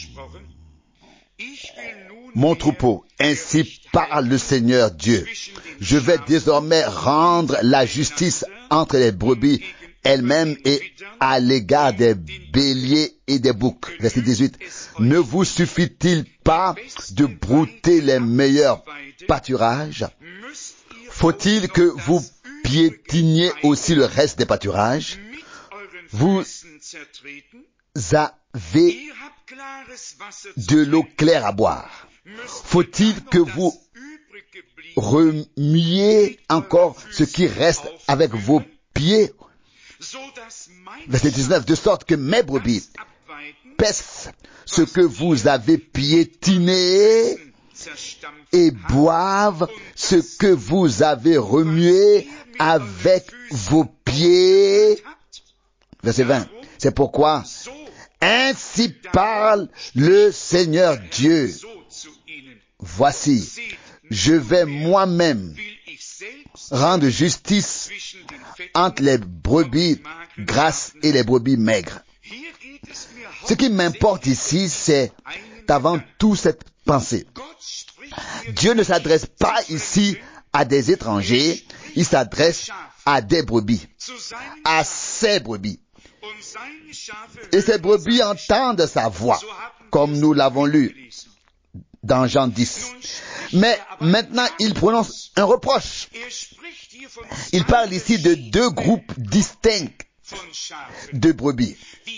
mon troupeau, ainsi parle le Seigneur Dieu. Je vais désormais rendre la justice entre les brebis elles-mêmes et à l'égard des béliers et des boucs. Verset 18. Ne vous suffit-il pas de brouter les meilleurs pâturages? Faut-il que vous piétiniez aussi le reste des pâturages? Vous avez de l'eau claire à boire. Faut-il que vous remuiez encore ce qui reste avec vos pieds? Verset 19, de sorte que mes brebis pèsent ce que vous avez piétiné et boivent ce que vous avez remué avec vos pieds. Verset 20, c'est pourquoi ainsi parle le Seigneur Dieu. Voici, je vais moi-même rendre justice entre les brebis grasses et les brebis maigres. Ce qui m'importe ici, c'est avant tout cette pensée. Dieu ne s'adresse pas ici à des étrangers, il s'adresse à des brebis, à ses brebis. Et ces brebis entendent sa voix, comme nous l'avons lu dans Jean 10. Mais maintenant, il prononce un reproche. Il parle ici de deux groupes distincts de brebis.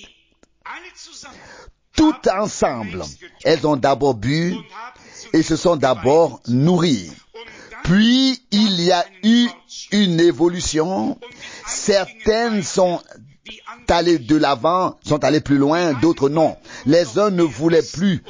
Toutes ensemble, elles ont d'abord bu et se sont d'abord nourries. Puis, il y a eu une évolution. Certaines sont allées de l'avant, sont allées plus loin, d'autres non. Les uns ne voulaient plus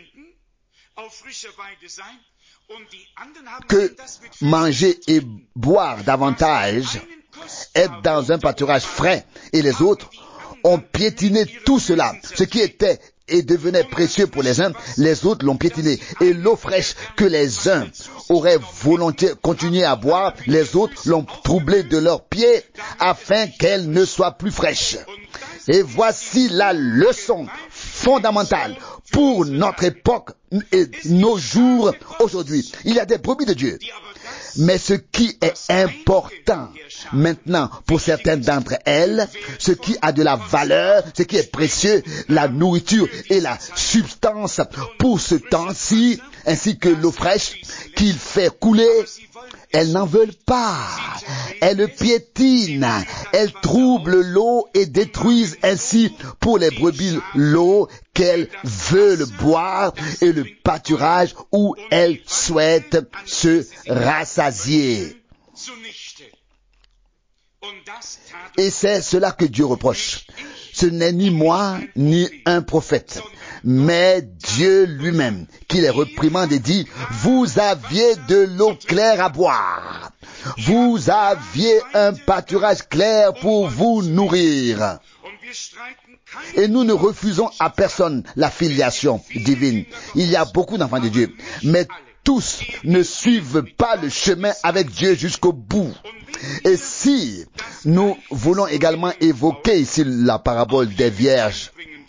que manger et boire davantage, être dans un pâturage frais, et les autres ont piétiné tout cela. Ce qui était et devenait précieux pour les uns, les autres l'ont piétiné. Et l'eau fraîche que les uns auraient volontiers continué à boire, les autres l'ont troublée de leurs pieds afin qu'elle ne soit plus fraîche. Et voici la leçon fondamentale pour notre époque et nos jours aujourd'hui. Il y a des brebis de Dieu. Mais ce qui est important maintenant pour certaines d'entre elles, ce qui a de la valeur, ce qui est précieux, la nourriture et la substance pour ce temps-ci, ainsi que l'eau fraîche qu'il fait couler, elles n'en veulent pas. Elles piétinent, elles troublent l'eau et détruisent ainsi pour les brebis l'eau qu'elles veulent boire et le pâturage où elles souhaitent se rassasier. Et c'est cela que Dieu reproche. Ce n'est ni moi, ni un prophète, mais Dieu lui-même qui les réprimande et dit, vous aviez de l'eau claire à boire. Vous aviez un pâturage clair pour vous nourrir. Et nous ne refusons à personne la filiation divine. Il y a beaucoup d'enfants de Dieu, mais tous ne suivent pas le chemin avec Dieu jusqu'au bout. Et si nous voulons également évoquer ici la parabole des vierges,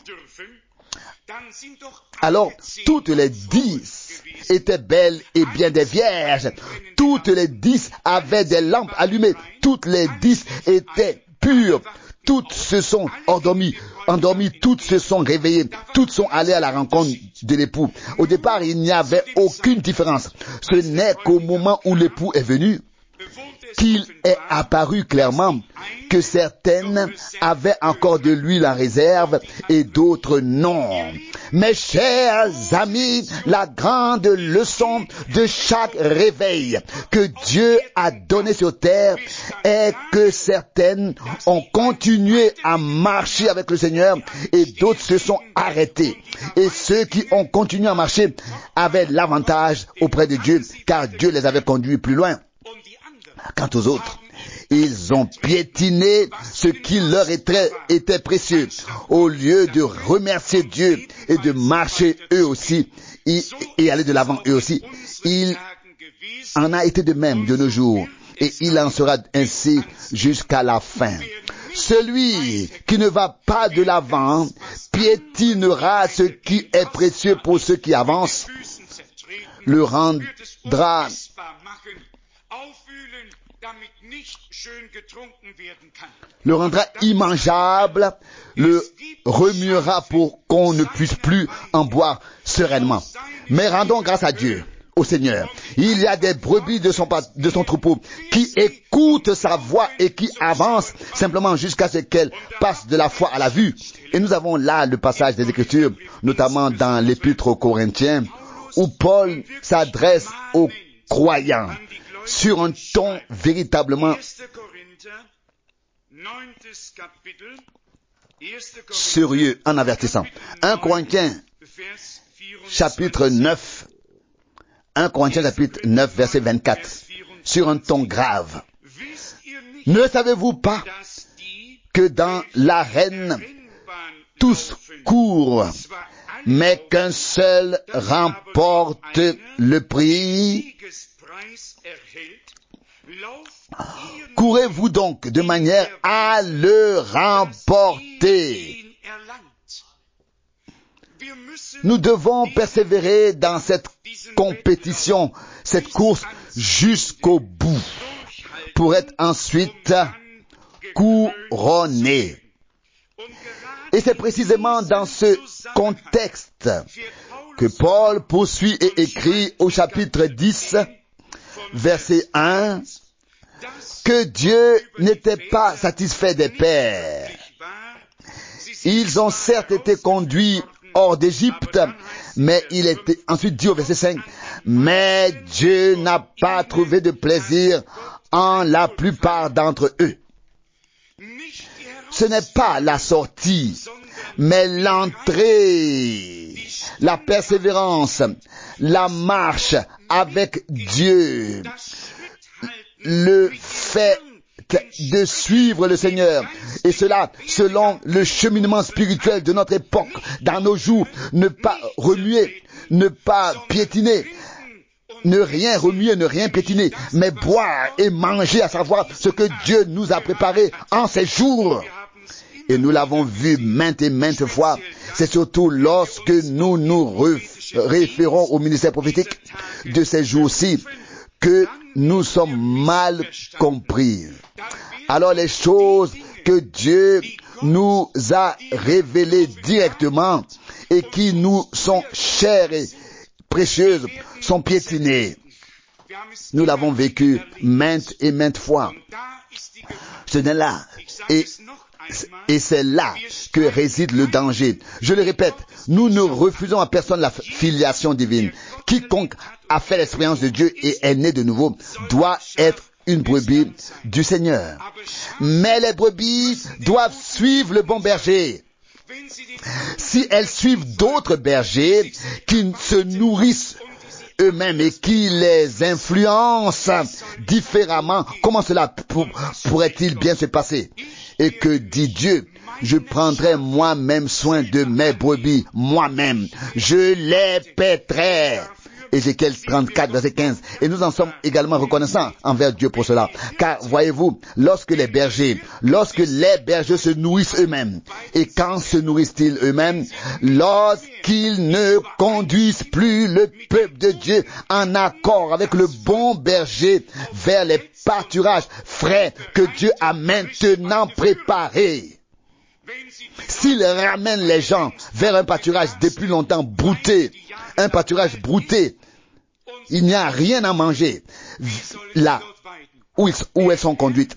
alors toutes les 10 étaient belles et bien des vierges. Toutes les 10 avaient des lampes allumées. Toutes les 10 étaient pures. toutes se sont endormies, toutes se sont réveillées, toutes sont allées à la rencontre de l'époux. Au départ, il n'y avait aucune différence. Ce n'est qu'au moment où l'époux est venu qu'il est apparu clairement que certaines avaient encore de l'huile en réserve et d'autres non. Mes chers amis, la grande leçon de chaque réveil que Dieu a donné sur terre est que certaines ont continué à marcher avec le Seigneur et d'autres se sont arrêtés. Et ceux qui ont continué à marcher avaient l'avantage auprès de Dieu car Dieu les avait conduits plus loin. Quant aux autres, ils ont piétiné ce qui leur était précieux. Au lieu de remercier Dieu et de marcher eux aussi et aller de l'avant eux aussi, il en a été de même de nos jours et il en sera ainsi jusqu'à la fin. Celui qui ne va pas de l'avant piétinera ce qui est précieux pour ceux qui avancent, le rendra immangeable, le remuera pour qu'on ne puisse plus en boire sereinement. Mais rendons grâce à Dieu, au Seigneur. Il y a des brebis de son troupeau qui écoutent sa voix et qui avancent simplement jusqu'à ce qu'elles passent de la foi à la vue. Et nous avons là le passage des Écritures, notamment dans l'Épître aux Corinthiens, où Paul s'adresse aux croyants sur un ton véritablement sérieux en avertissant. 1 Corinthiens chapitre 9, verset 24, sur un ton grave. Ne savez-vous pas que dans l'arène tous courent, mais qu'un seul remporte le prix? Courez-vous donc de manière à le remporter. Nous devons persévérer dans cette compétition, cette course jusqu'au bout, pour être ensuite couronnés. Et c'est précisément dans ce contexte que Paul poursuit et écrit au chapitre 10, verset 1, que Dieu n'était pas satisfait des pères. Ils ont certes été conduits hors d'Égypte, mais il était ensuite dit au verset 5, mais Dieu n'a pas trouvé de plaisir en la plupart d'entre eux. Ce n'est pas la sortie, mais l'entrée, la persévérance, la marche avec Dieu, le fait de suivre le Seigneur, et cela selon le cheminement spirituel de notre époque, dans nos jours, ne pas remuer, ne pas piétiner, ne rien remuer, ne rien piétiner, mais boire et manger, à savoir ce que Dieu nous a préparé en ces jours. Et nous l'avons vu maintes et maintes fois, c'est surtout lorsque nous nous référons au ministère prophétique de ces jours-ci que nous sommes mal compris. Alors les choses que Dieu nous a révélées directement et qui nous sont chères et précieuses sont piétinées. Nous l'avons vécu maintes et maintes fois. Ce n'est là. Et c'est là que réside le danger. Je le répète, nous ne refusons à personne la filiation divine. Quiconque a fait l'expérience de Dieu et est né de nouveau doit être une brebis du Seigneur. Mais les brebis doivent suivre le bon berger. Si elles suivent d'autres bergers qui se nourrissent eux-mêmes et qui les influencent différemment, comment cela pourrait-il bien se passer? Et que dit Dieu? Je prendrai moi-même soin de mes brebis, moi-même. Je les paîtrai. Ézéchiel 34, verset 15. Et nous en sommes également reconnaissants envers Dieu pour cela. Car voyez-vous, lorsque les bergers se nourrissent eux-mêmes, et quand se nourrissent-ils eux-mêmes? Lorsqu'ils ne conduisent plus le peuple de Dieu en accord avec le bon berger vers les pâturages frais que Dieu a maintenant préparés. S'il ramène les gens vers un pâturage depuis longtemps brouté, un pâturage brouté, il n'y a rien à manger là où elles sont conduites.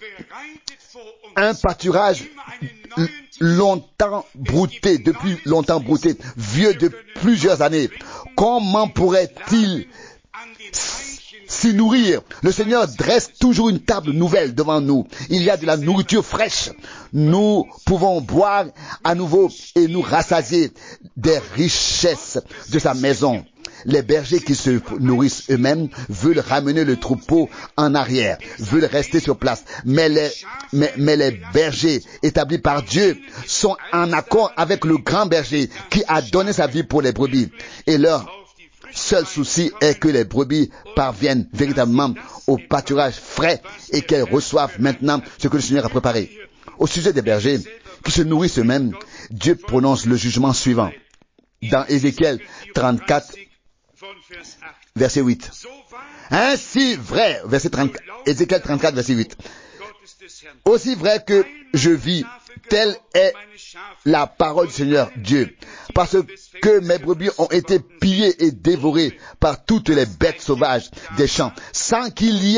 Un pâturage longtemps brouté, depuis longtemps brouté, vieux de plusieurs années. Comment pourrait-il s'y nourrir? Le Seigneur dresse toujours une table nouvelle devant nous. Il y a de la nourriture fraîche. Nous pouvons boire à nouveau et nous rassasier des richesses de sa maison. Les bergers qui se nourrissent eux-mêmes veulent ramener le troupeau en arrière, veulent rester sur place. Mais les bergers établis par Dieu sont en accord avec le grand berger qui a donné sa vie pour les brebis. Et leur seul souci est que les brebis parviennent véritablement au pâturage frais et qu'elles reçoivent maintenant ce que le Seigneur a préparé. Au sujet des bergers qui se nourrissent eux-mêmes, Dieu prononce le jugement suivant. Dans Ézéchiel 34, verset 8. Ainsi vrai, Ézéchiel 34, verset 8. Aussi vrai que je vis, telle est la parole du Seigneur Dieu, parce que mes brebis ont été pillées et dévorées par toutes les bêtes sauvages des champs, sans qu'il y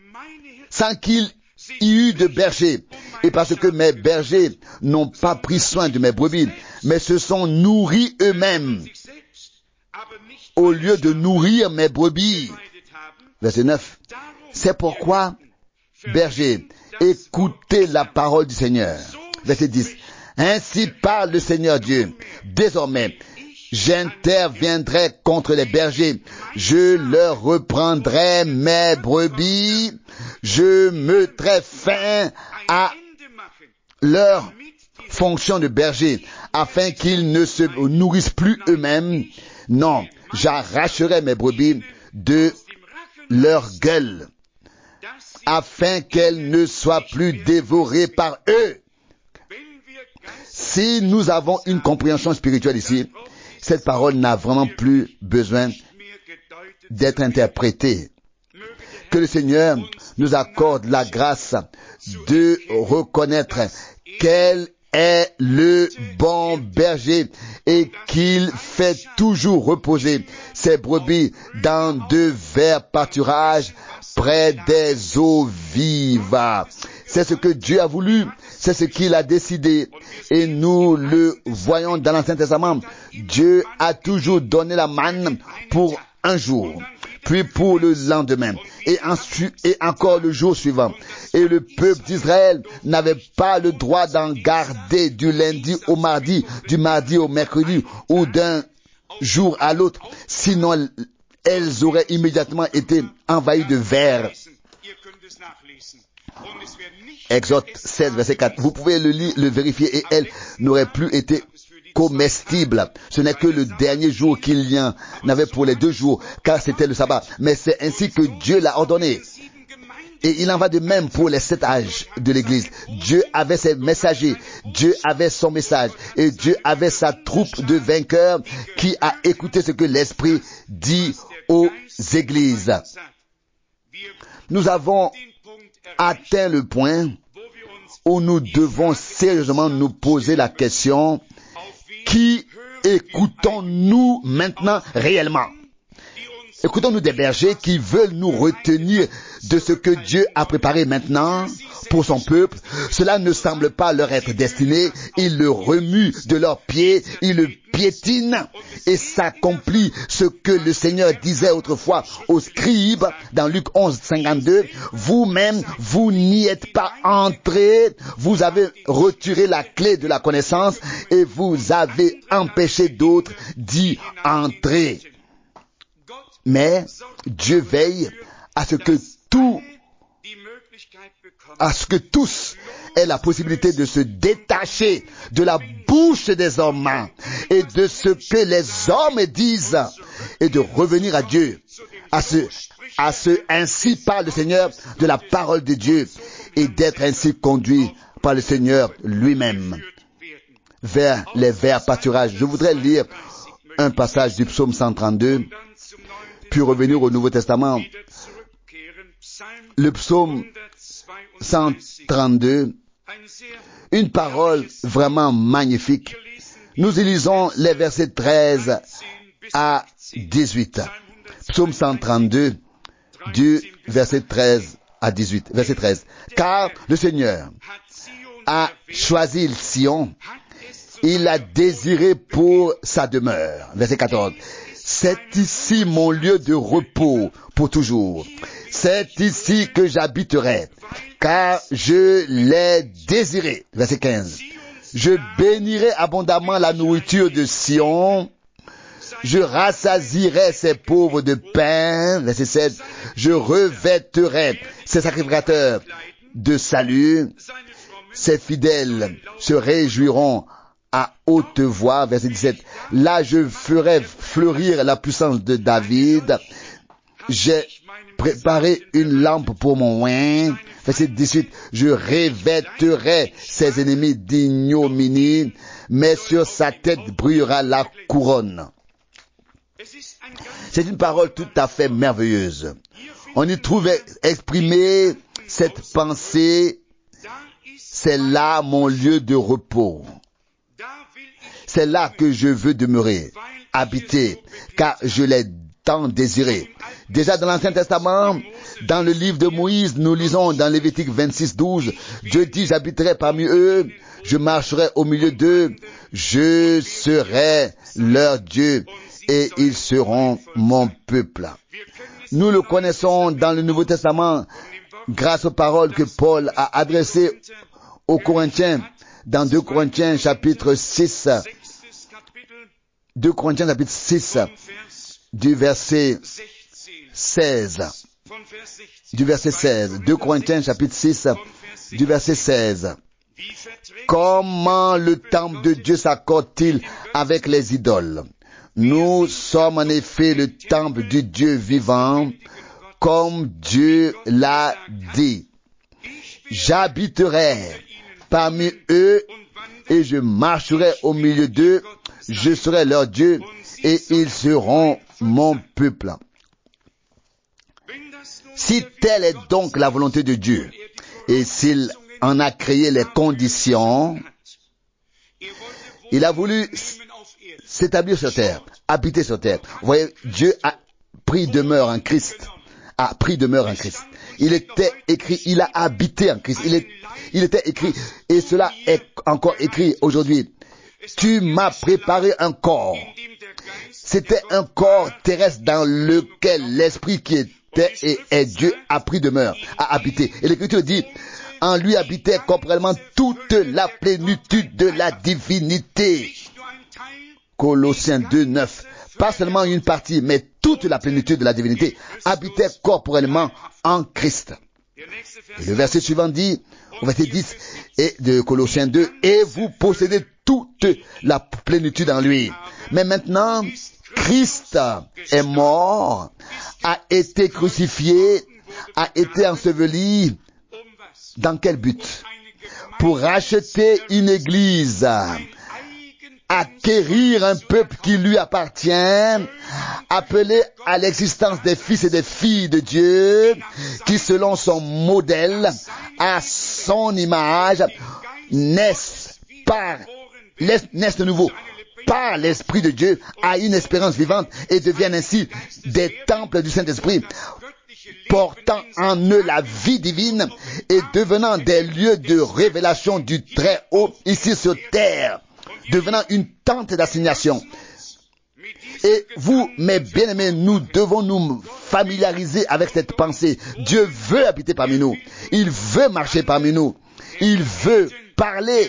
eût de berger, et parce que mes bergers n'ont pas pris soin de mes brebis, mais se sont nourris eux-mêmes, au lieu de nourrir mes brebis. Verset 9. C'est pourquoi, berger, écoutez la parole du Seigneur. Verset 10. Ainsi parle le Seigneur Dieu. Désormais, j'interviendrai contre les bergers. Je leur reprendrai mes brebis. Je mettrai fin à leur fonction de berger, afin qu'ils ne se nourrissent plus eux-mêmes. Non, j'arracherai mes brebis de leur gueule, afin qu'elles ne soient plus dévorées par eux. Si nous avons une compréhension spirituelle ici, cette parole n'a vraiment plus besoin d'être interprétée. Que le Seigneur nous accorde la grâce de reconnaître quel est le bon berger et qu'il fait toujours reposer ses brebis dans de verts pâturages près des eaux vives. C'est ce que Dieu a voulu, c'est ce qu'il a décidé. Et nous le voyons dans l'Ancien Testament. Dieu a toujours donné la manne pour un jour, puis pour le lendemain, et encore le jour suivant. Et le peuple d'Israël n'avait pas le droit d'en garder du lundi au mardi, du mardi au mercredi, ou d'un jour à l'autre, sinon elles auraient immédiatement été envahies de vers. Exode 16, verset 4. Vous pouvez le vérifier, et elles n'auraient plus été comestibles. Ce n'est que le dernier jour qu'il y en avait pour les 2 jours, car c'était le sabbat. Mais c'est ainsi que Dieu l'a ordonné. Et il en va de même pour les 7 âges de l'Église. Dieu avait ses messagers, Dieu avait son message, et Dieu avait sa troupe de vainqueurs qui a écouté ce que l'Esprit dit aux églises. Nous avons atteint le point où nous devons sérieusement nous poser la question: qui écoutons-nous maintenant réellement? Écoutons-nous des bergers qui veulent nous retenir de ce que Dieu a préparé maintenant pour son peuple? Cela ne semble pas leur être destiné. Ils le remuent de leurs pieds, ils le piétinent, et s'accomplit ce que le Seigneur disait autrefois aux scribes dans Luc 11, 52. Vous-même, vous n'y êtes pas entrés, vous avez retiré la clé de la connaissance et vous avez empêché d'autres d'y entrer. Mais Dieu veille à ce que tous aient la possibilité de se détacher de la bouche des hommes et de ce que les hommes disent. et de revenir à Dieu. Ainsi parle le Seigneur de la parole de Dieu et d'être ainsi conduit par le Seigneur lui-même vers les verts pâturages. Je voudrais lire un passage du psaume 132, puis revenir au Nouveau Testament. Le psaume 132, une parole vraiment magnifique. Nous y lisons les versets 13 à 18. Psaume 132, du verset 13 à 18. Verset 13. Car le Seigneur a choisi Sion, il l'a désiré pour sa demeure. Verset 14. C'est ici mon lieu de repos pour toujours. C'est ici que j'habiterai, car je l'ai désiré. Verset 15. Je bénirai abondamment la nourriture de Sion. Je rassasierai ses pauvres de pain. Verset 16. Je revêterai ses sacrificateurs de salut. Ses fidèles se réjouiront à haute voix. Verset 17. Là je ferai fleurir la puissance de David. J'ai préparé une lampe pour mon oint. Verset 18. Je revêterai ses ennemis d'ignominie, mais sur sa tête brillera la couronne. C'est une parole tout à fait merveilleuse. On y trouve exprimée cette pensée. C'est là mon lieu de repos. C'est là que je veux demeurer, habiter, car je l'ai tant désiré. Déjà dans l'Ancien Testament, dans le livre de Moïse, nous lisons dans Lévitique 26, 12, Dieu dit, j'habiterai parmi eux, je marcherai au milieu d'eux, je serai leur Dieu et ils seront mon peuple. Nous le connaissons dans le Nouveau Testament grâce aux paroles que Paul a adressées aux Corinthiens dans 2 Corinthiens chapitre 6. 2 Corinthiens chapitre 6 du verset 16. Du verset 16. 2 Corinthiens chapitre 6 du verset 16. Comment le temple de Dieu s'accorde-t-il avec les idoles? Nous sommes en effet le temple du Dieu vivant, comme Dieu l'a dit. J'habiterai parmi eux et je marcherai au milieu d'eux, je serai leur Dieu et ils seront mon peuple. Si telle est donc la volonté de Dieu, et s'il en a créé les conditions, il a voulu s'établir sur terre, habiter sur terre. Vous voyez, Dieu a pris demeure en Christ, a pris demeure en Christ. Il était écrit, il a habité en Christ. Il était écrit, et cela est encore écrit aujourd'hui. Tu m'as préparé un corps. C'était un corps terrestre dans lequel l'esprit qui était et est Dieu a pris demeure, a habité. Et l'Écriture dit, en lui habitait corporellement toute la plénitude de la divinité. Colossiens 2, 9. Pas seulement une partie, mais toute la plénitude de la divinité habitait corporellement en Christ. Et le verset suivant dit, au verset 10 et de Colossiens 2, et vous possédez toute la plénitude en lui. Mais maintenant, Christ est mort, a été crucifié, a été enseveli. Dans quel but? Pour racheter une église, acquérir un peuple qui lui appartient, appeler à l'existence des fils et des filles de Dieu, qui selon son modèle, à son image, naissent de nouveau par l'Esprit de Dieu, à une espérance vivante et deviennent ainsi des temples du Saint-Esprit, portant en eux la vie divine et devenant des lieux de révélation du Très-Haut ici sur terre, devenant une tente d'assignation. Et vous, mes bien-aimés, nous devons nous familiariser avec cette pensée. Dieu veut habiter parmi nous. Il veut marcher parmi nous. Il veut parler.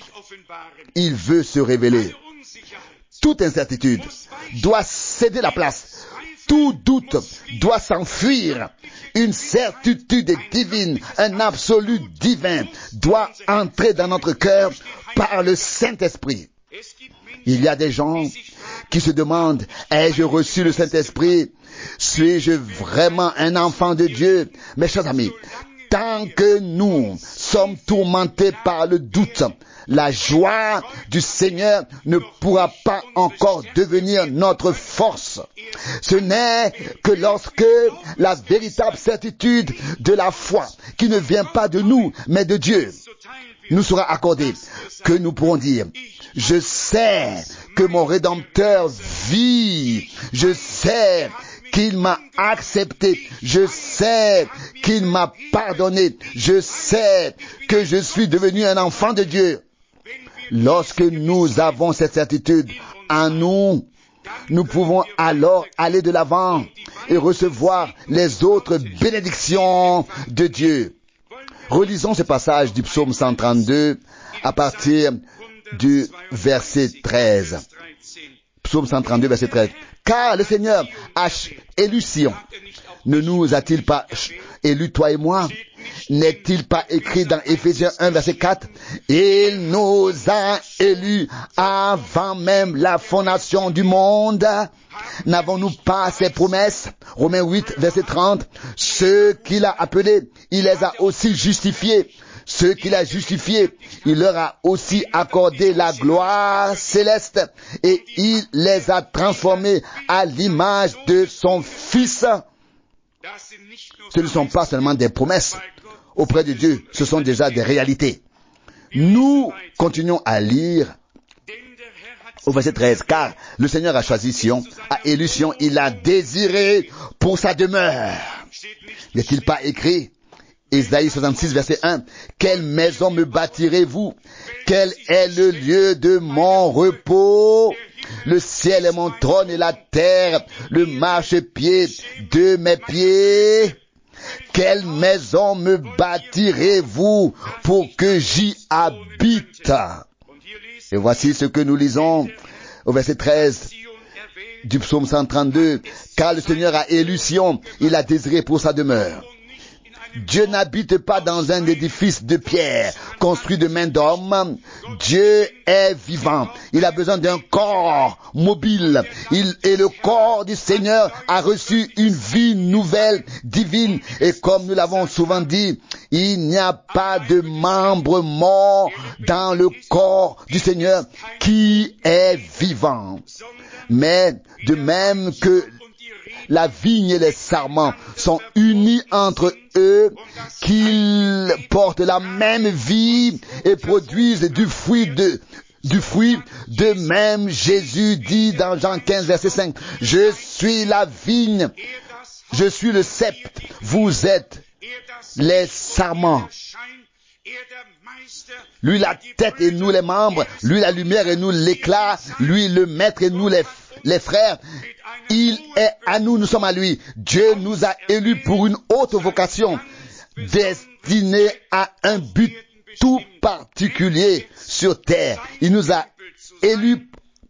Il veut se révéler. Toute incertitude doit céder la place. Tout doute doit s'enfuir. Une certitude divine, un absolu divin doit entrer dans notre cœur par le Saint-Esprit. Il y a des gens qui se demandent, ai-je reçu le Saint-Esprit? Suis-je vraiment un enfant de Dieu? Mes chers amis, tant que nous sommes tourmentés par le doute, la joie du Seigneur ne pourra pas encore devenir notre force. Ce n'est que lorsque la véritable certitude de la foi, qui ne vient pas de nous, mais de Dieu, nous sera accordée, que nous pourrons dire, je sais que mon Rédempteur vit, je sais qu'il m'a accepté, je sais qu'il m'a pardonné, je sais que je suis devenu un enfant de Dieu. Lorsque nous avons cette certitude en nous, nous pouvons alors aller de l'avant et recevoir les autres bénédictions de Dieu. Relisons ce passage du psaume 132 à partir du verset 13. Psaume 132, verset 13. Car le Seigneur a élu Sion. Ne nous a-t-il pas élu, toi et moi? N'est-il pas écrit dans Éphésiens 1, verset 4? Il nous a élus avant même la fondation du monde. N'avons-nous pas ces promesses? Romains 8, verset 30. Ceux qu'il a appelés, il les a aussi justifiés. Ceux qu'il a justifiés, il leur a aussi accordé la gloire céleste et il les a transformés à l'image de son Fils. Ce ne sont pas seulement des promesses. Auprès de Dieu, ce sont déjà des réalités. Nous continuons à lire au verset 13. Car le Seigneur a choisi Sion, a élu Sion, il l'a désiré pour sa demeure. N'est-il pas écrit? Ésaïe 66, verset 1. Quelle maison me bâtirez-vous? Quel est le lieu de mon repos? Le ciel est mon trône et la terre, le marchepied de mes pieds. Quelle maison me bâtirez-vous pour que j'y habite? Et voici ce que nous lisons au verset 13 du psaume 132. Car le Seigneur a élu Sion, il a désiré pour sa demeure. Dieu n'habite pas dans un édifice de pierre construit de main d'homme. Dieu est vivant. Il a besoin d'un corps mobile. Et le corps du Seigneur a reçu une vie nouvelle, divine. Et comme nous l'avons souvent dit, il n'y a pas de membre mort dans le corps du Seigneur qui est vivant. Mais de même que la vigne et les sarments sont unis entre eux, qu'ils portent la même vie et produisent du fruit. De même, Jésus dit dans Jean 15, verset 5, je suis la vigne, je suis le cep, vous êtes les sarments. Lui la tête et nous les membres, lui la lumière et nous l'éclat, lui le maître et nous les frères. Il est à nous, nous sommes à lui. Dieu nous a élus pour une haute vocation, destinée à un but tout particulier sur terre. Il nous a élus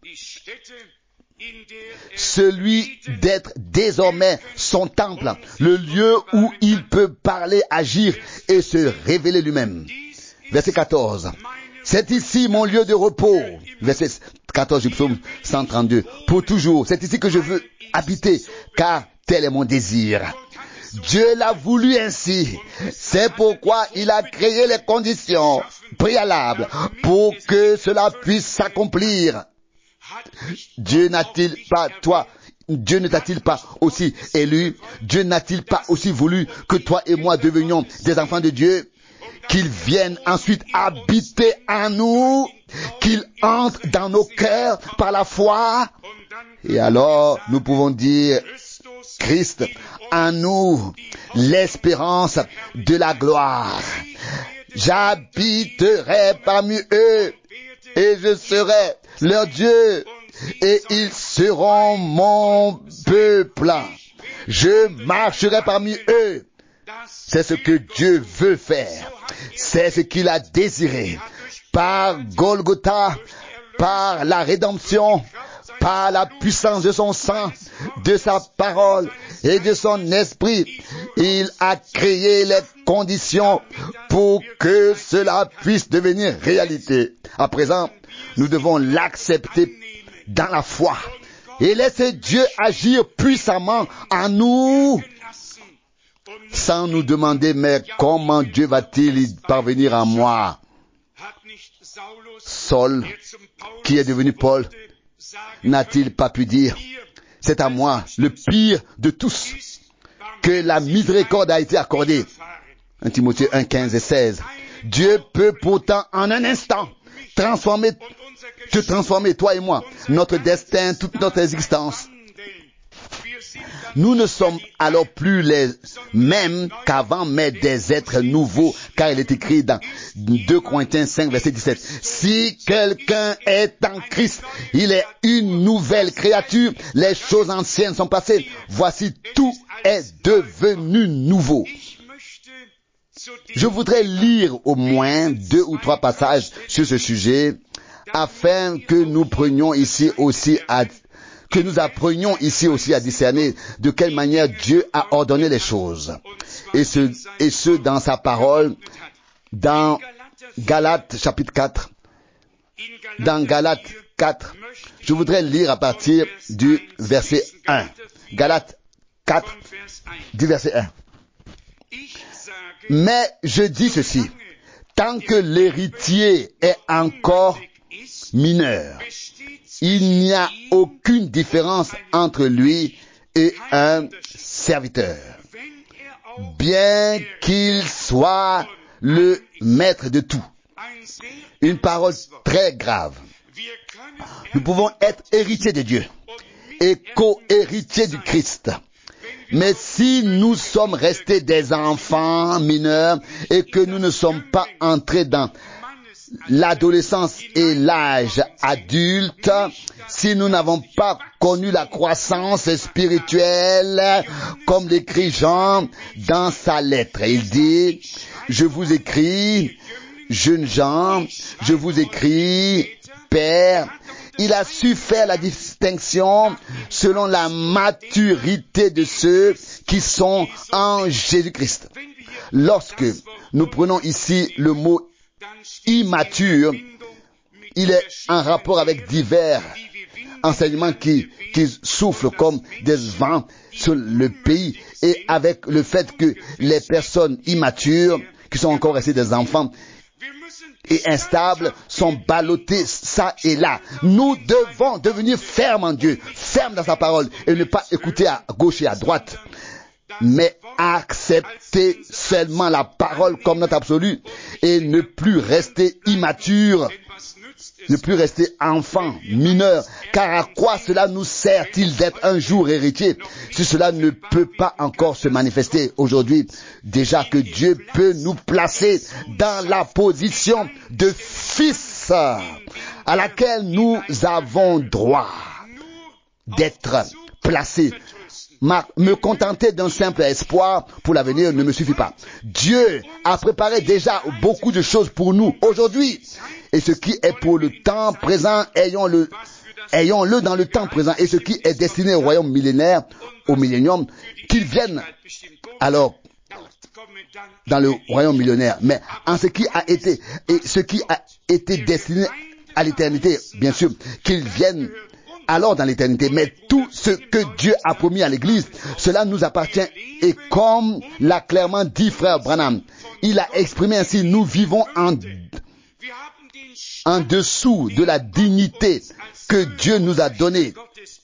celui d'être désormais son temple, le lieu où il peut parler, agir et se révéler lui-même. Verset 14. C'est ici mon lieu de repos. Verset 14 du psaume 132. Pour toujours, c'est ici que je veux habiter, car tel est mon désir. Dieu l'a voulu ainsi. C'est pourquoi il a créé les conditions préalables pour que cela puisse s'accomplir. Dieu n'a-t-il pas, Dieu ne t'a-t-il pas aussi élu? Dieu n'a-t-il pas aussi voulu que toi et moi devenions des enfants de Dieu? Qu'il vienne ensuite habiter en nous, qu'il entre dans nos cœurs par la foi. Et alors, nous pouvons dire, Christ en nous, l'espérance de la gloire. J'habiterai parmi eux et je serai leur Dieu et ils seront mon peuple. Je marcherai parmi eux. C'est ce que Dieu veut faire. C'est ce qu'il a désiré. Par Golgotha, par la rédemption, par la puissance de son sang, de sa parole et de son esprit, il a créé les conditions pour que cela puisse devenir réalité. À présent, nous devons l'accepter dans la foi et laisser Dieu agir puissamment en nous sans nous demander mais comment Dieu va-t-il y parvenir en moi? Saul, qui est devenu Paul, n'a-t-il pas pu dire c'est à moi, le pire de tous, que la miséricorde a été accordée? 1 Timothée 1, 15 et 16. Dieu peut pourtant en un instant te transformer, toi et moi, notre destin, toute notre existence. Nous ne sommes alors plus les mêmes qu'avant, mais des êtres nouveaux, car il est écrit dans 2 Corinthiens 5, verset 17. Si quelqu'un est en Christ, il est une nouvelle créature. Les choses anciennes sont passées. Voici, tout est devenu nouveau. Je voudrais lire au moins 2 ou 3 passages sur ce sujet, afin que nous apprenions ici aussi à discerner de quelle manière Dieu a ordonné les choses. Et ce dans sa parole, dans Galates chapitre 4. Dans Galates 4, je voudrais lire à partir du verset 1. Galates 4, du verset 1. Mais je dis ceci, tant que l'héritier est encore mineur, il n'y a aucune différence entre lui et un serviteur, bien qu'il soit le maître de tout. Une parole très grave. Nous pouvons être héritiers de Dieu et co-héritiers du Christ. Mais si nous sommes restés des enfants mineurs et que nous ne sommes pas entrés dans l'adolescence et l'âge adulte, si nous n'avons pas connu la croissance spirituelle, comme l'écrit Jean dans sa lettre, il dit, je vous écris, jeunes gens, je vous écris, Père. Il a su faire la distinction selon la maturité de ceux qui sont en Jésus-Christ. Lorsque nous prenons ici le mot immature, il est en rapport avec divers enseignements qui soufflent comme des vents sur le pays et avec le fait que les personnes immatures, qui sont encore restées des enfants, et instables, sont ballottées ça et là. Nous devons devenir fermes en Dieu, fermes dans sa parole, et ne pas écouter à gauche et à droite, mais accepter seulement la parole comme notre absolu, et ne plus rester immature, ne plus rester enfant, mineur, car à quoi cela nous sert-il d'être un jour héritier si cela ne peut pas encore se manifester aujourd'hui, déjà que Dieu peut nous placer dans la position de fils à laquelle nous avons droit d'être placés. Me contenter d'un simple espoir pour l'avenir ne me suffit pas. Dieu a préparé déjà beaucoup de choses pour nous aujourd'hui. Et ce qui est pour le temps présent, ayons-le dans le temps présent. Et ce qui est destiné au royaume millénaire, au millénium, qu'il vienne alors dans le royaume millénaire. Mais en ce qui a été destiné à l'éternité, bien sûr, qu'il vienne alors dans l'éternité. Mais tout ce que Dieu a promis à l'Église, cela nous appartient. Et comme l'a clairement dit frère Branham, il a exprimé ainsi, nous vivons en dessous de la dignité que Dieu nous a donnée.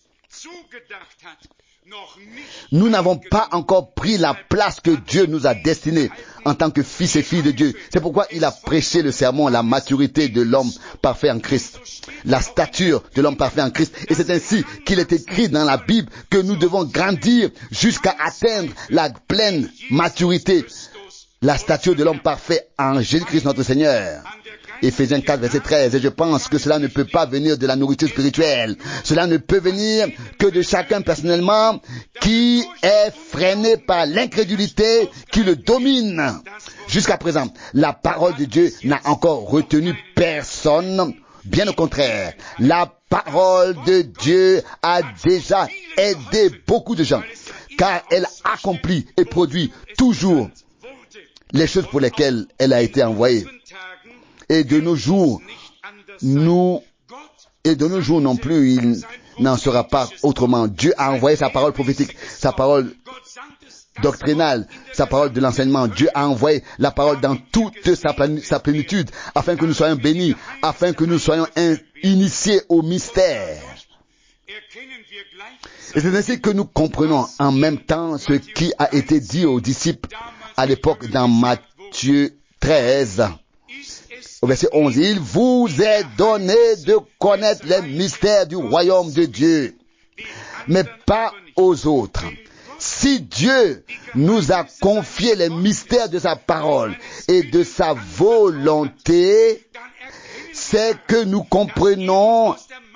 Nous n'avons pas encore pris la place que Dieu nous a destinée en tant que fils et filles de Dieu. C'est pourquoi il a prêché le sermon, la maturité de l'homme parfait en Christ, la stature de l'homme parfait en Christ. Et c'est ainsi qu'il est écrit dans la Bible que nous devons grandir jusqu'à atteindre la pleine maturité, la stature de l'homme parfait en Jésus-Christ notre Seigneur. Éphésiens 4, verset 13. Et je pense que cela ne peut pas venir de la nourriture spirituelle. Cela ne peut venir que de chacun personnellement qui est freiné par l'incrédulité qui le domine. Jusqu'à présent, la parole de Dieu n'a encore retenu personne. Bien au contraire, la parole de Dieu a déjà aidé beaucoup de gens, car elle accomplit et produit toujours les choses pour lesquelles elle a été envoyée. Et de nos jours, non plus, il n'en sera pas autrement. Dieu a envoyé sa parole prophétique, sa parole doctrinale, sa parole de l'enseignement. Dieu a envoyé la parole dans toute sa plénitude, afin que nous soyons bénis, afin que nous soyons initiés au mystère. Et c'est ainsi que nous comprenons en même temps ce qui a été dit aux disciples à l'époque dans Matthieu 13. Au verset 11, il vous est donné de connaître les mystères du royaume de Dieu, mais pas aux autres. Si Dieu nous a confié les mystères de sa parole et de sa volonté, c'est que nous comprenons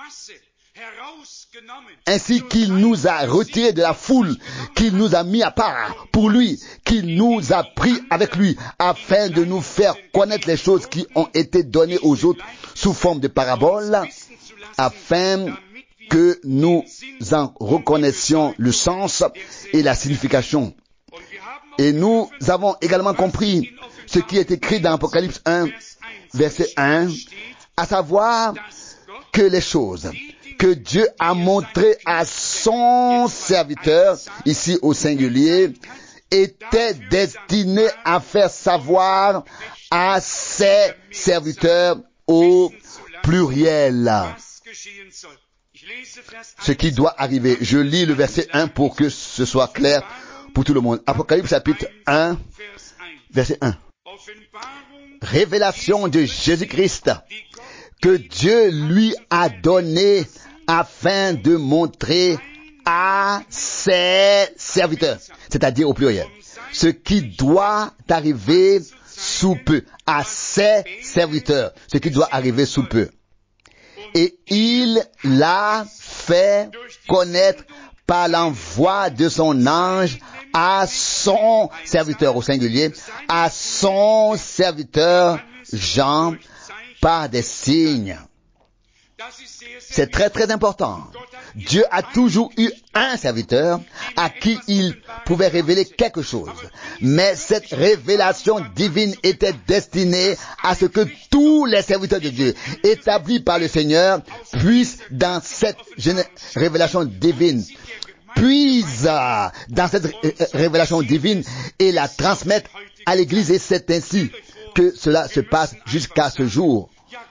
ainsi qu'il nous a retirés de la foule, qu'il nous a mis à part pour lui, qu'il nous a pris avec lui, afin de nous faire connaître les choses qui ont été données aux autres sous forme de paraboles, afin que nous en reconnaissions le sens et la signification. Et nous avons également compris ce qui est écrit dans Apocalypse 1, verset 1, à savoir que les choses que Dieu a montrées à son serviteur, ici au singulier, étaient destinées à faire savoir à ses serviteurs au pluriel ce qui doit arriver. Je lis le verset 1 pour que ce soit clair pour tout le monde. Apocalypse chapitre 1, verset 1. Révélation de Jésus-Christ que Dieu lui a donné afin de montrer à ses serviteurs, c'est-à-dire au pluriel, ce qui doit arriver sous peu, à ses serviteurs, ce qui doit arriver sous peu. Et il l'a fait connaître par l'envoi de son ange à son serviteur, au singulier, à son serviteur Jean, par des signes. C'est très très important. Dieu a toujours eu un serviteur à qui il pouvait révéler quelque chose. Mais cette révélation divine était destinée à ce que tous les serviteurs de Dieu, établis par le Seigneur, puissent dans cette révélation divine, puissent dans cette révélation divine et la transmettre à l'Église. Et c'est ainsi que cela se passe jusqu'à ce jour.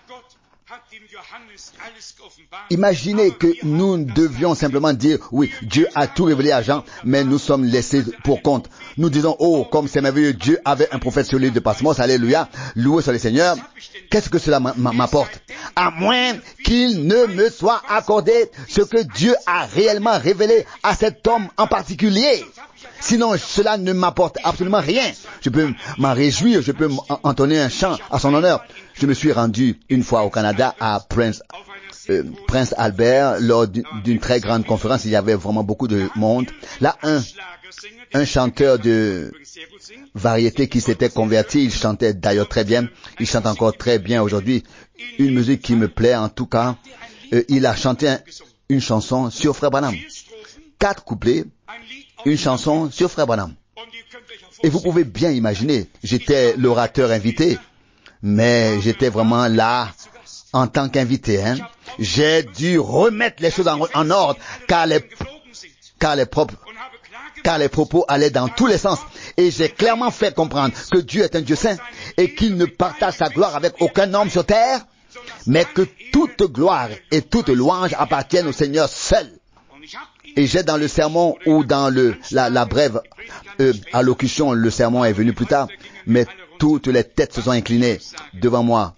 Imaginez que nous devions simplement dire, oui, Dieu a tout révélé à Jean, mais nous sommes laissés pour compte. Nous disons, oh, comme c'est merveilleux, Dieu avait un prophète sur l'île de Patmos, alléluia, loué soit le Seigneur. Qu'est-ce que cela m'apporte? À moins qu'il ne me soit accordé ce que Dieu a réellement révélé à cet homme en particulier. Sinon, cela ne m'apporte absolument rien. Je peux m'en réjouir, je peux entonner un chant à son honneur. Je me suis rendu une fois au Canada à Prince Albert lors d'une très grande conférence. Il y avait vraiment beaucoup de monde. Là, un chanteur de variété qui s'était converti, il chantait d'ailleurs très bien. Il chante encore très bien aujourd'hui. Une musique qui me plaît en tout cas. Il a chanté une chanson sur Frère Branham. 4 couplets. Une chanson sur Frère Branham. Et vous pouvez bien imaginer, j'étais l'orateur invité, mais j'étais vraiment là en tant qu'invité. J'ai dû remettre les choses en ordre, car les propos allaient dans tous les sens. Et j'ai clairement fait comprendre que Dieu est un Dieu saint et qu'il ne partage sa gloire avec aucun homme sur terre, mais que toute gloire et toute louange appartiennent au Seigneur seul. Et j'ai dans le sermon ou dans la brève allocution, le sermon est venu plus tard, mais toutes les têtes se sont inclinées devant moi.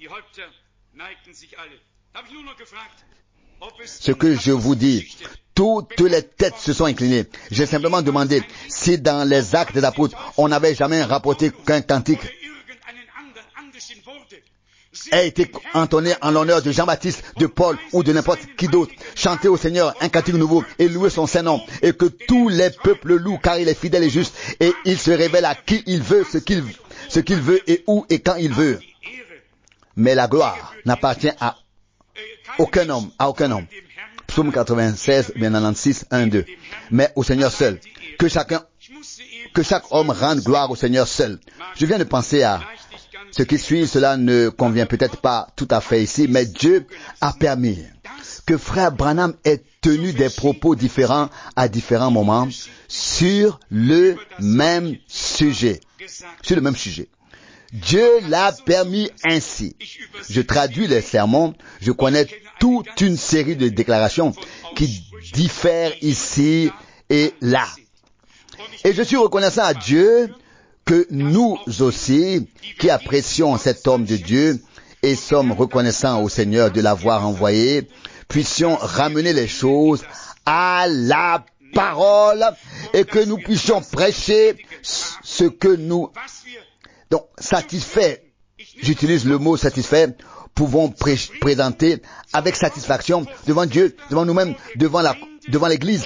Ce que je vous dis, toutes les têtes se sont inclinées. J'ai simplement demandé si dans les actes des apôtres, on n'avait jamais rapporté qu'un cantique a été entonné en l'honneur de Jean-Baptiste, de Paul ou de n'importe qui d'autre. Chanter au Seigneur un cantique nouveau et louer son Saint-Nom. Et que tous les peuples le louent car il est fidèle et juste. Et il se révèle à qui il veut, ce qu'il veut et où et quand il veut. Mais la gloire n'appartient à aucun homme, Psaume 96, 96, 1, 2. Mais au Seigneur seul. que chaque homme rende gloire au Seigneur seul. Je viens de penser à ce qui suit, cela ne convient peut-être pas tout à fait ici, mais Dieu a permis que frère Branham ait tenu des propos différents à différents moments sur le même sujet. Sur le même sujet. Dieu l'a permis ainsi. Je traduis les sermons, je connais toute une série de déclarations qui diffèrent ici et là. Et je suis reconnaissant à Dieu que nous aussi, qui apprécions cet homme de Dieu et sommes reconnaissants au Seigneur de l'avoir envoyé, puissions ramener les choses à la parole et que nous puissions prêcher ce que nous... Donc, satisfait, j'utilise le mot satisfait, pouvons présenter avec satisfaction devant Dieu, devant nous-mêmes, devant l'Église.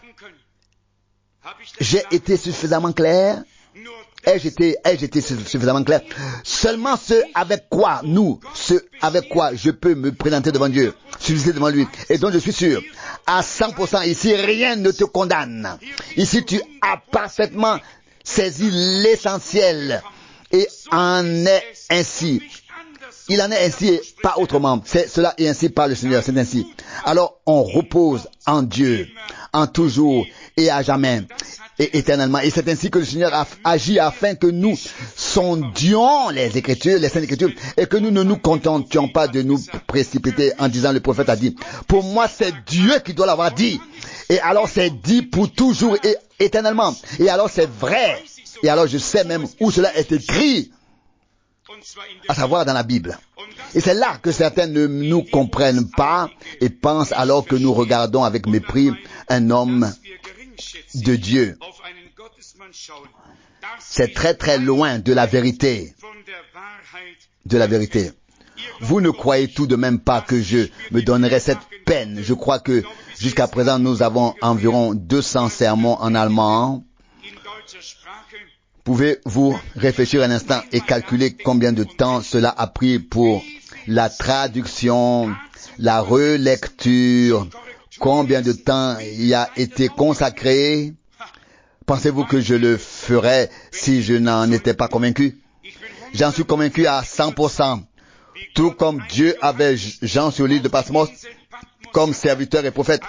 J'ai été suffisamment clair? Ai-je été suffisamment clair? Seulement ce avec quoi je peux me présenter devant Dieu, subsister devant lui. Et donc je suis sûr, à 100% ici, rien ne te condamne. Ici, tu as parfaitement saisi l'essentiel. Et en est ainsi. Il en est ainsi et pas autrement. Cela est ainsi par le Seigneur, c'est ainsi. Alors, on repose en Dieu, en toujours et à jamais, et éternellement. Et c'est ainsi que le Seigneur a agi afin que nous sondions les Écritures, les Saintes Écritures, et que nous ne nous contentions pas de nous précipiter en disant le prophète a dit. Pour moi, c'est Dieu qui doit l'avoir dit. Et alors, c'est dit pour toujours et éternellement. Et alors, c'est vrai. Et alors je sais même où cela est écrit, à savoir dans la Bible. Et c'est là que certains ne nous comprennent pas et pensent alors que nous regardons avec mépris un homme de Dieu. C'est très très loin de la vérité. De la vérité. Vous ne croyez tout de même pas que je me donnerai cette peine. Je crois que jusqu'à présent nous avons environ 200 sermons en allemand. Pouvez-vous réfléchir un instant et calculer combien de temps cela a pris pour la traduction, la relecture, combien de temps y a été consacré? Pensez-vous que je le ferais si je n'en étais pas convaincu? J'en suis convaincu à 100%. Tout comme Dieu avait Jean sur l'île de Patmos comme serviteur et prophète,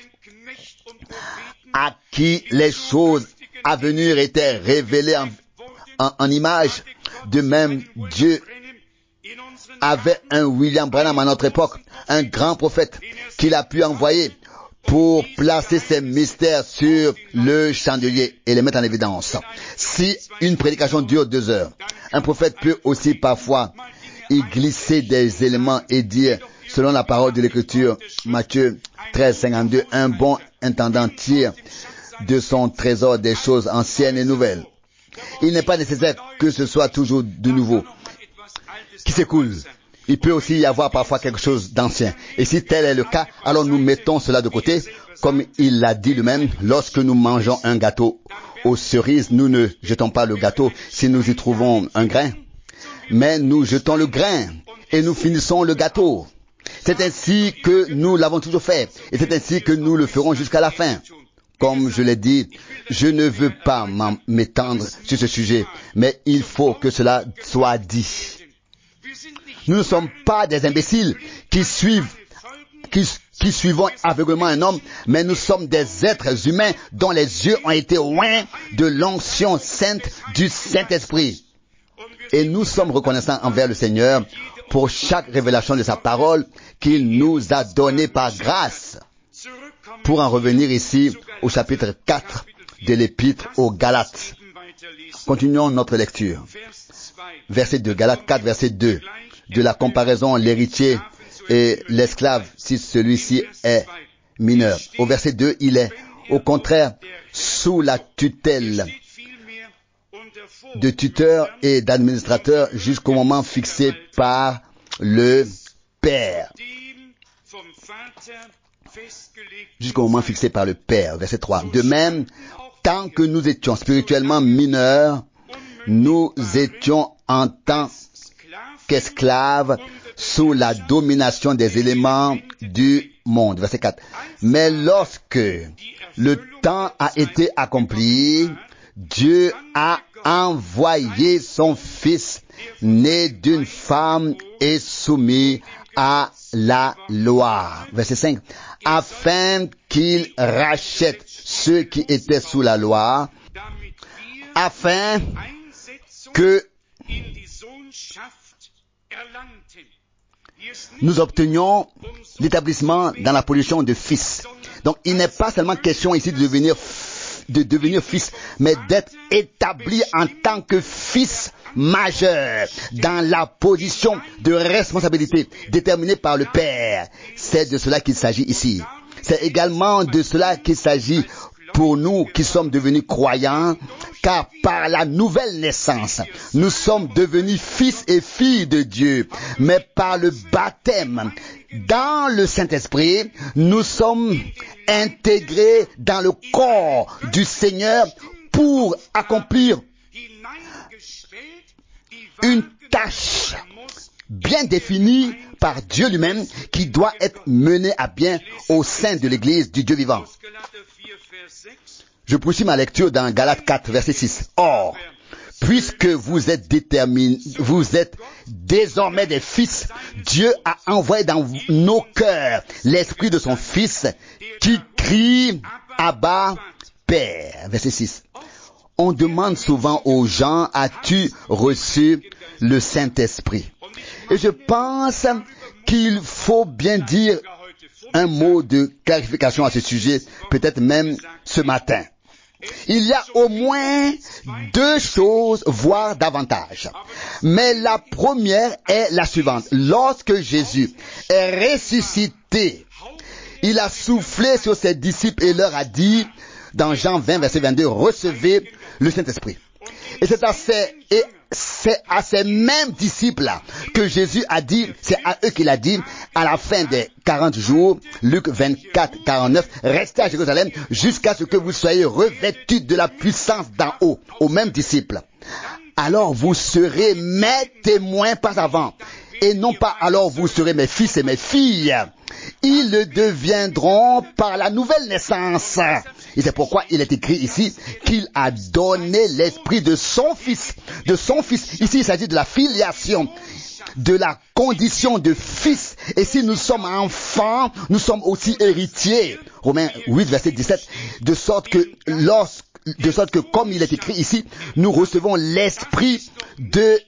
à qui les choses à venir étaient révélées en images. De même, Dieu avait un William Branham à notre époque, un grand prophète qu'il a pu envoyer pour placer ses mystères sur le chandelier et les mettre en évidence. Si une prédication dure 2 heures, un prophète peut aussi parfois y glisser des éléments et dire, selon la parole de l'Écriture, Matthieu 13, 52, un bon intendant tire de son trésor des choses anciennes et nouvelles. Il n'est pas nécessaire que ce soit toujours de nouveau qui s'écoule. Il peut aussi y avoir parfois quelque chose d'ancien. Et si tel est le cas, alors nous mettons cela de côté. Comme il l'a dit lui-même, lorsque nous mangeons un gâteau aux cerises, nous ne jetons pas le gâteau si nous y trouvons un grain. Mais nous jetons le grain et nous finissons le gâteau. C'est ainsi que nous l'avons toujours fait. Et c'est ainsi que nous le ferons jusqu'à la fin. Comme je l'ai dit, je ne veux pas m'étendre sur ce sujet, mais il faut que cela soit dit. Nous ne sommes pas des imbéciles qui suivons aveuglément un homme, mais nous sommes des êtres humains dont les yeux ont été oints de l'onction sainte du Saint-Esprit. Et nous sommes reconnaissants envers le Seigneur pour chaque révélation de sa parole qu'il nous a donnée par grâce. Pour en revenir ici au chapitre 4 de l'épître aux Galates. Continuons notre lecture. Verset 2, Galates 4, verset 2. De la comparaison, l'héritier et l'esclave, si celui-ci est mineur. Au verset 2, il est, au contraire, sous la tutelle de tuteur et d'administrateur jusqu'au moment fixé par le Père. Jusqu'au moment fixé par le Père. Verset 3. De même, tant que nous étions spirituellement mineurs, nous étions en tant qu'esclaves sous la domination des éléments du monde. Verset 4. Mais lorsque le temps a été accompli, Dieu a envoyé son Fils, né d'une femme et soumis à la loi. Verset 5. Afin qu'il rachète ceux qui étaient sous la loi, afin que nous obtenions l'établissement dans la position de fils. Donc il n'est pas seulement question ici de devenir fils, mais d'être établi en tant que fils majeur dans la position de responsabilité déterminée par le Père. C'est de cela qu'il s'agit ici. C'est également de cela qu'il s'agit pour nous qui sommes devenus croyants, car par la nouvelle naissance, nous sommes devenus fils et filles de Dieu. Mais par le baptême dans le Saint-Esprit, nous sommes intégrés dans le corps du Seigneur pour accomplir une tâche bien définie par Dieu lui-même qui doit être menée à bien au sein de l'Église du Dieu vivant. Je poursuis ma lecture dans Galates 4, verset 6. Or, puisque vous êtes désormais des fils, Dieu a envoyé dans nos cœurs l'esprit de son Fils qui crie Abba, Père. Verset 6. On demande souvent aux gens, as-tu reçu le Saint-Esprit? Et je pense qu'il faut bien dire un mot de clarification à ce sujet, peut-être même ce matin. Il y a au moins deux choses, voire davantage. Mais la première est la suivante. Lorsque Jésus est ressuscité, il a soufflé sur ses disciples et leur a dit, dans Jean 20, verset 22, recevez le Saint-Esprit. Et c'est à ces mêmes disciples-là que Jésus a dit, c'est à eux qu'il a dit, à la fin des 40 jours, Luc 24, 49, restez à Jérusalem jusqu'à ce que vous soyez revêtus de la puissance d'en haut, aux mêmes disciples. Alors vous serez mes témoins pas avant, et non pas alors vous serez mes fils et mes filles. Ils le deviendront par la nouvelle naissance. Et c'est pourquoi il est écrit ici qu'il a donné l'esprit de son Fils. De son Fils. Ici, il s'agit de la filiation, de la condition de fils. Et si nous sommes enfants, nous sommes aussi héritiers. Romains 8, verset 17. De sorte que comme il est écrit ici, nous recevons l'esprit de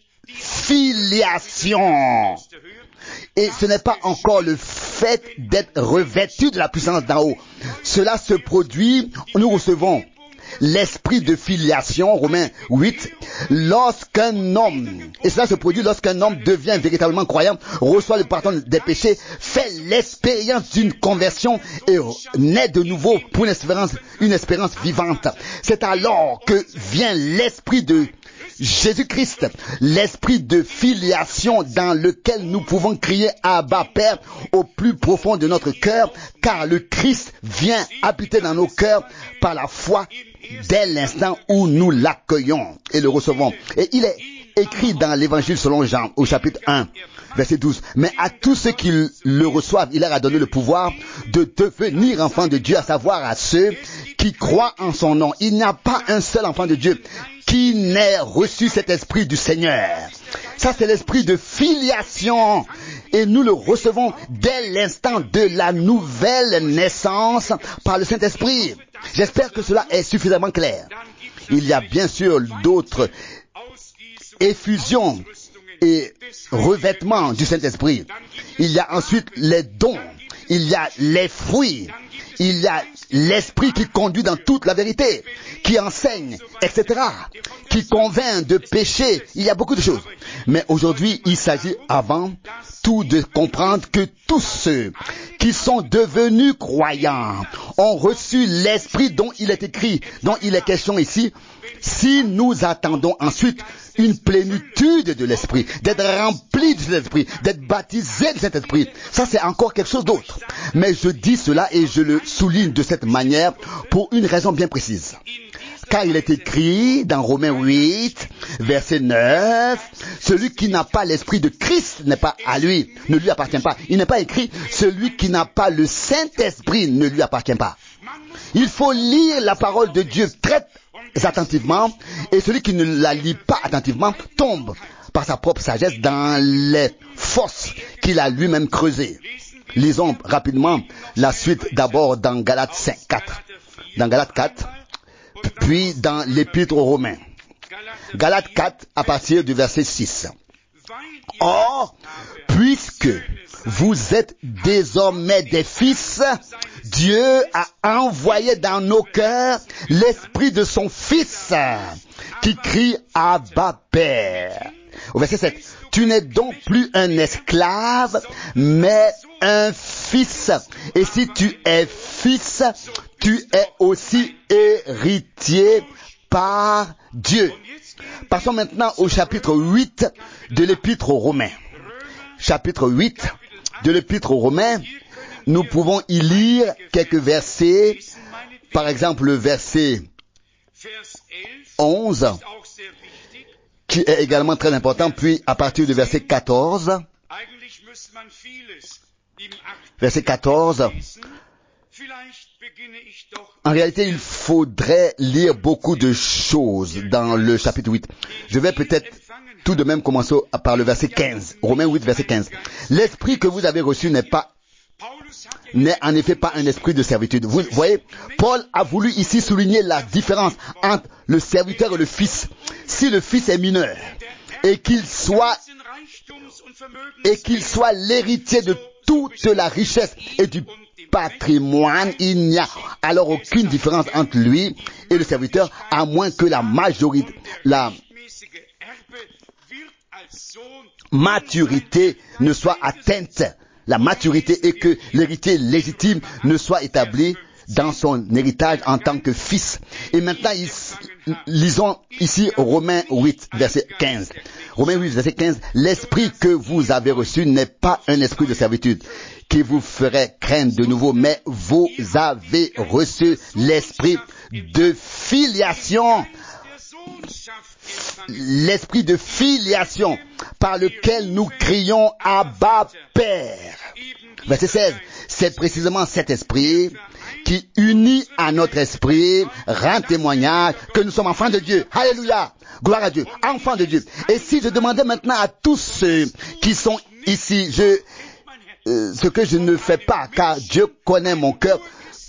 filiation. Et ce n'est pas encore le fait d'être revêtu de la puissance d'en haut. Cela se produit, nous recevons l'esprit de filiation, Romains 8, lorsqu'un homme, et cela se produit lorsqu'un homme devient véritablement croyant, reçoit le pardon des péchés, fait l'expérience d'une conversion et naît de nouveau pour une espérance vivante. C'est alors que vient l'esprit de Jésus-Christ, l'esprit de filiation dans lequel nous pouvons crier Abba Père au plus profond de notre cœur, car le Christ vient habiter dans nos cœurs par la foi dès l'instant où nous l'accueillons et le recevons. Et il est écrit dans l'évangile selon Jean au chapitre 1, verset 12. Mais à tous ceux qui le reçoivent, il leur a donné le pouvoir de devenir enfants de Dieu, à savoir à ceux qui croient en son nom. Il n'y a pas un seul enfant de Dieu qui n'ait reçu cet esprit du Seigneur. Ça, c'est l'esprit de filiation. Et nous le recevons dès l'instant de la nouvelle naissance par le Saint-Esprit. J'espère que cela est suffisamment clair. Il y a bien sûr d'autres effusions et revêtements du Saint-Esprit. Il y a ensuite les dons. Il y a les fruits. Il y a l'esprit qui conduit dans toute la vérité, qui enseigne, etc., qui convainc de péché. Il y a beaucoup de choses. Mais aujourd'hui, il s'agit avant tout de comprendre que tous ceux qui sont devenus croyants ont reçu l'esprit dont il est écrit, dont il est question ici. Si nous attendons ensuite une plénitude de l'esprit, d'être rempli de cet esprit, d'être baptisé de cet esprit, ça c'est encore quelque chose d'autre. Mais je dis cela et je le souligne de cette manière pour une raison bien précise. Car il est écrit dans Romains 8, verset 9, celui qui n'a pas l'esprit de Christ n'est pas à lui, ne lui appartient pas. Il n'est pas écrit, celui qui n'a pas le Saint-Esprit ne lui appartient pas. Il faut lire la parole de Dieu très attentivement, et celui qui ne la lit pas attentivement tombe par sa propre sagesse dans les fosses qu'il a lui-même creusées. Lisons rapidement la suite d'abord dans Galates 4. Dans Galates 4, puis dans l'Épître aux Romains. Galates 4 à partir du verset 6. Or, puisque vous êtes désormais des fils, Dieu a envoyé dans nos cœurs l'esprit de son Fils qui crie Abba Père. Au verset 7. Tu n'es donc plus un esclave, mais un fils. Et si tu es fils, tu es aussi héritier par Dieu. Passons maintenant au chapitre 8 de l'Épître aux Romains. Chapitre 8 de l'Épître aux Romains, nous pouvons y lire quelques versets. Par exemple, le verset 11, qui est également très important, puis à partir du verset 14, verset 14, en réalité, il faudrait lire beaucoup de choses dans le chapitre 8. Je vais peut-être tout de même commencer par le verset 15. Romains 8, verset 15. L'esprit que vous avez reçu n'est en effet pas un esprit de servitude. Vous voyez, Paul a voulu ici souligner la différence entre le serviteur et le fils. Si le fils est mineur et qu'il soit l'héritier de toute la richesse et du patrimoine, il n'y a alors aucune différence entre lui et le serviteur, à moins que la maturité ne soit atteinte. La maturité et que l'héritier légitime ne soit établi dans son héritage en tant que fils. Et maintenant, lisons ici Romains 8, verset 15. Romains 8, verset 15. L'esprit que vous avez reçu n'est pas un esprit de servitude qui vous ferait craindre de nouveau, mais vous avez reçu l'esprit de filiation. L'esprit de filiation par lequel nous crions Abba Père. Verset 16. C'est précisément cet esprit qui unit à notre esprit rend témoignage que nous sommes enfants de Dieu. Alléluia. Gloire à Dieu. Enfants de Dieu. Et si je demandais maintenant à tous ceux qui sont ici, ce que je ne fais pas, car Dieu connaît mon cœur,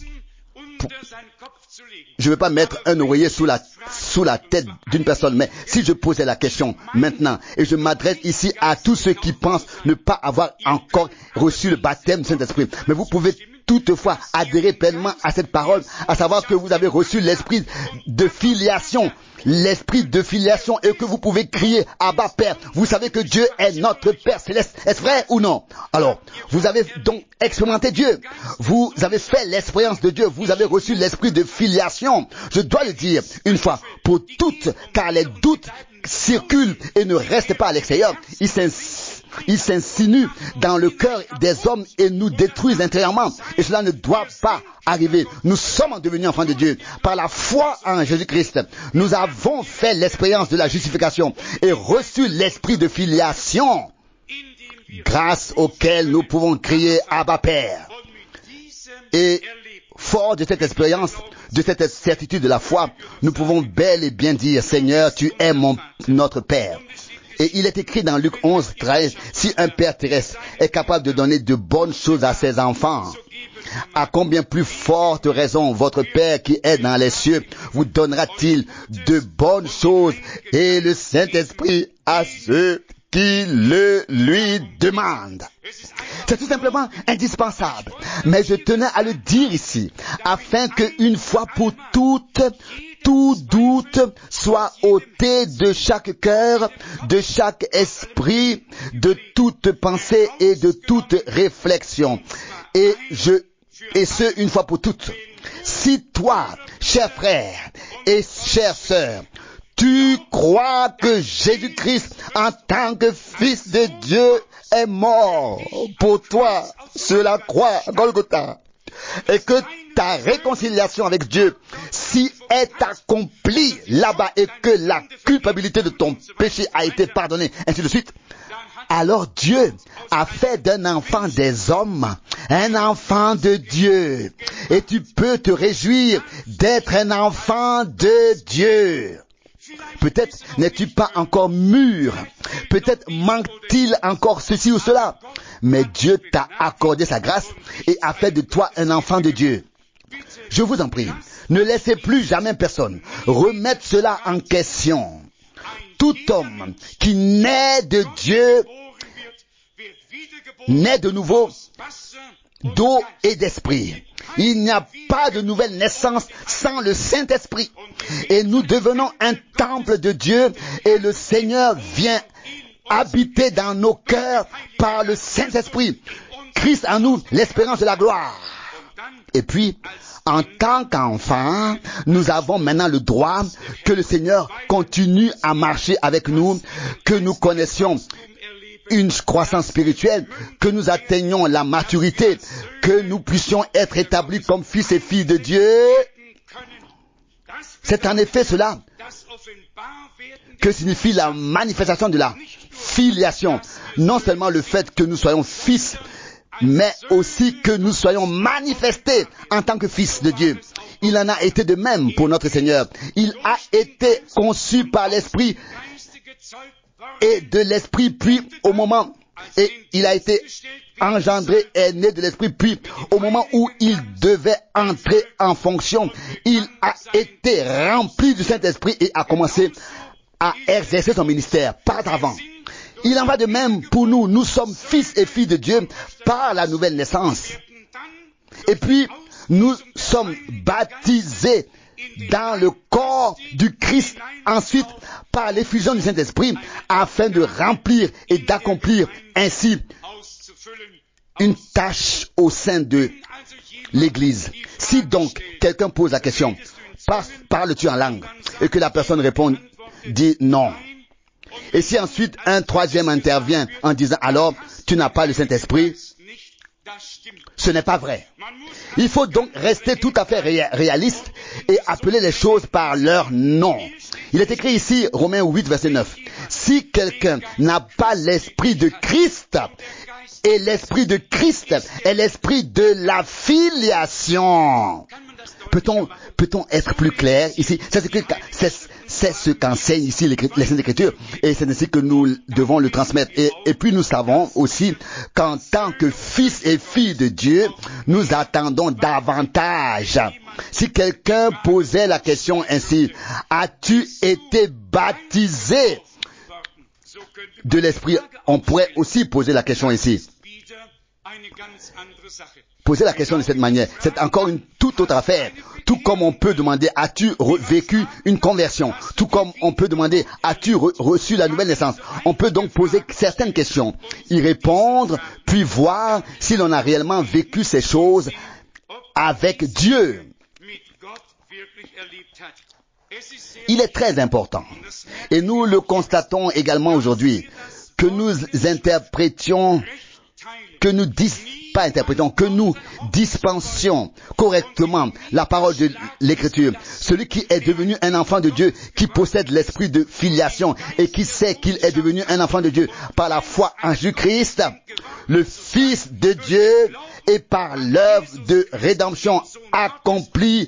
je ne veux pas mettre un oreiller sous la tête d'une personne, mais si je posais la question maintenant, et je m'adresse ici à tous ceux qui pensent ne pas avoir encore reçu le baptême du Saint-Esprit, mais vous pouvez toutefois adhérer pleinement à cette parole, à savoir que vous avez reçu l'esprit de filiation, et que vous pouvez crier Abba Père. Vous savez que Dieu est notre Père céleste. Est-ce vrai ou non? Alors, vous avez donc expérimenté Dieu. Vous avez fait l'expérience de Dieu. Vous avez reçu l'esprit de filiation. Je dois le dire une fois pour toutes, car les doutes circulent et ne restent pas à l'extérieur. Ils s'insinuent dans le cœur des hommes et nous détruisent intérieurement. Et cela ne doit pas arriver. Nous sommes devenus enfants de Dieu. Par la foi en Jésus-Christ, nous avons fait l'expérience de la justification et reçu l'esprit de filiation, grâce auquel nous pouvons crier Abba Père. Et fort de cette expérience, de cette certitude de la foi, nous pouvons bel et bien dire, Seigneur, tu es notre Père. Et il est écrit dans Luc 11, 13, si un père terrestre est capable de donner de bonnes choses à ses enfants, à combien plus forte raison votre Père qui est dans les cieux vous donnera-t-il de bonnes choses et le Saint-Esprit à ceux qui le lui demandent. C'est tout simplement indispensable. Mais je tenais à le dire ici, afin qu'une fois pour toutes, tout doute soit ôté de chaque cœur, de chaque esprit, de toute pensée et de toute réflexion. Et ce, une fois pour toutes. Si toi, cher frère et chère sœur, tu crois que Jésus-Christ, en tant que Fils de Dieu, est mort pour toi sur la croix Golgotha, et que ta réconciliation avec Dieu, si est accomplie là-bas et que la culpabilité de ton péché a été pardonnée, ainsi de suite, alors Dieu a fait d'un enfant des hommes un enfant de Dieu. Et tu peux te réjouir d'être un enfant de Dieu. Peut-être n'es-tu pas encore mûr. Peut-être manque-t-il encore ceci ou cela. Mais Dieu t'a accordé sa grâce et a fait de toi un enfant de Dieu. Je vous en prie, ne laissez plus jamais personne remettre cela en question. Tout homme qui naît de Dieu naît de nouveau d'eau et d'esprit. Il n'y a pas de nouvelle naissance sans le Saint-Esprit. Et nous devenons un temple de Dieu et le Seigneur vient habiter dans nos cœurs par le Saint-Esprit. Christ en nous, l'espérance de la gloire. Et puis, en tant qu'enfants, nous avons maintenant le droit que le Seigneur continue à marcher avec nous, que nous connaissions une croissance spirituelle, que nous atteignions la maturité, que nous puissions être établis comme fils et filles de Dieu. C'est en effet cela que signifie la manifestation de la filiation. Non seulement le fait que nous soyons fils, mais aussi que nous soyons manifestés en tant que fils de Dieu. Il en a été de même pour notre Seigneur. Il a été conçu par l'Esprit et de l'Esprit, puis au moment, et il a été engendré et né de l'Esprit, puis au moment où il devait entrer en fonction, il a été rempli du Saint-Esprit et a commencé à exercer son ministère par avant. Il en va de même pour nous. Nous sommes fils et filles de Dieu par la nouvelle naissance. Et puis, nous sommes baptisés dans le corps du Christ, ensuite par l'effusion du Saint-Esprit, afin de remplir et d'accomplir ainsi une tâche au sein de l'Église. Si donc quelqu'un pose la question, parles-tu en langue? Et que la personne répond, dit non. Et si ensuite un troisième intervient en disant, alors tu n'as pas le Saint-Esprit, ce n'est pas vrai. Il faut donc rester tout à fait réaliste et appeler les choses par leur nom. Il est écrit ici, Romains 8, verset 9. Si quelqu'un n'a pas l'esprit de Christ, et l'esprit de Christ est l'esprit de la filiation. Peut-on être plus clair ici? C'est ce qu'enseigne ici les Saintes Écritures, et c'est ainsi que nous devons le transmettre. Et puis nous savons aussi qu'en tant que fils et filles de Dieu, nous attendons davantage. Si quelqu'un posait la question ainsi, as-tu été baptisé de l'Esprit? On pourrait aussi poser la question ici. Poser la question de cette manière, c'est encore une toute autre affaire. Tout comme on peut demander, as-tu vécu une conversion? Tout comme on peut demander, as-tu reçu la nouvelle naissance? On peut donc poser certaines questions, y répondre, puis voir si l'on a réellement vécu ces choses avec Dieu. Il est très important, et nous le constatons également aujourd'hui, que nous interprétions, que nous dispensions correctement la parole de l'Écriture. Celui qui est devenu un enfant de Dieu, qui possède l'esprit de filiation et qui sait qu'il est devenu un enfant de Dieu par la foi en Jésus-Christ, le Fils de Dieu, et par l'œuvre de rédemption accomplie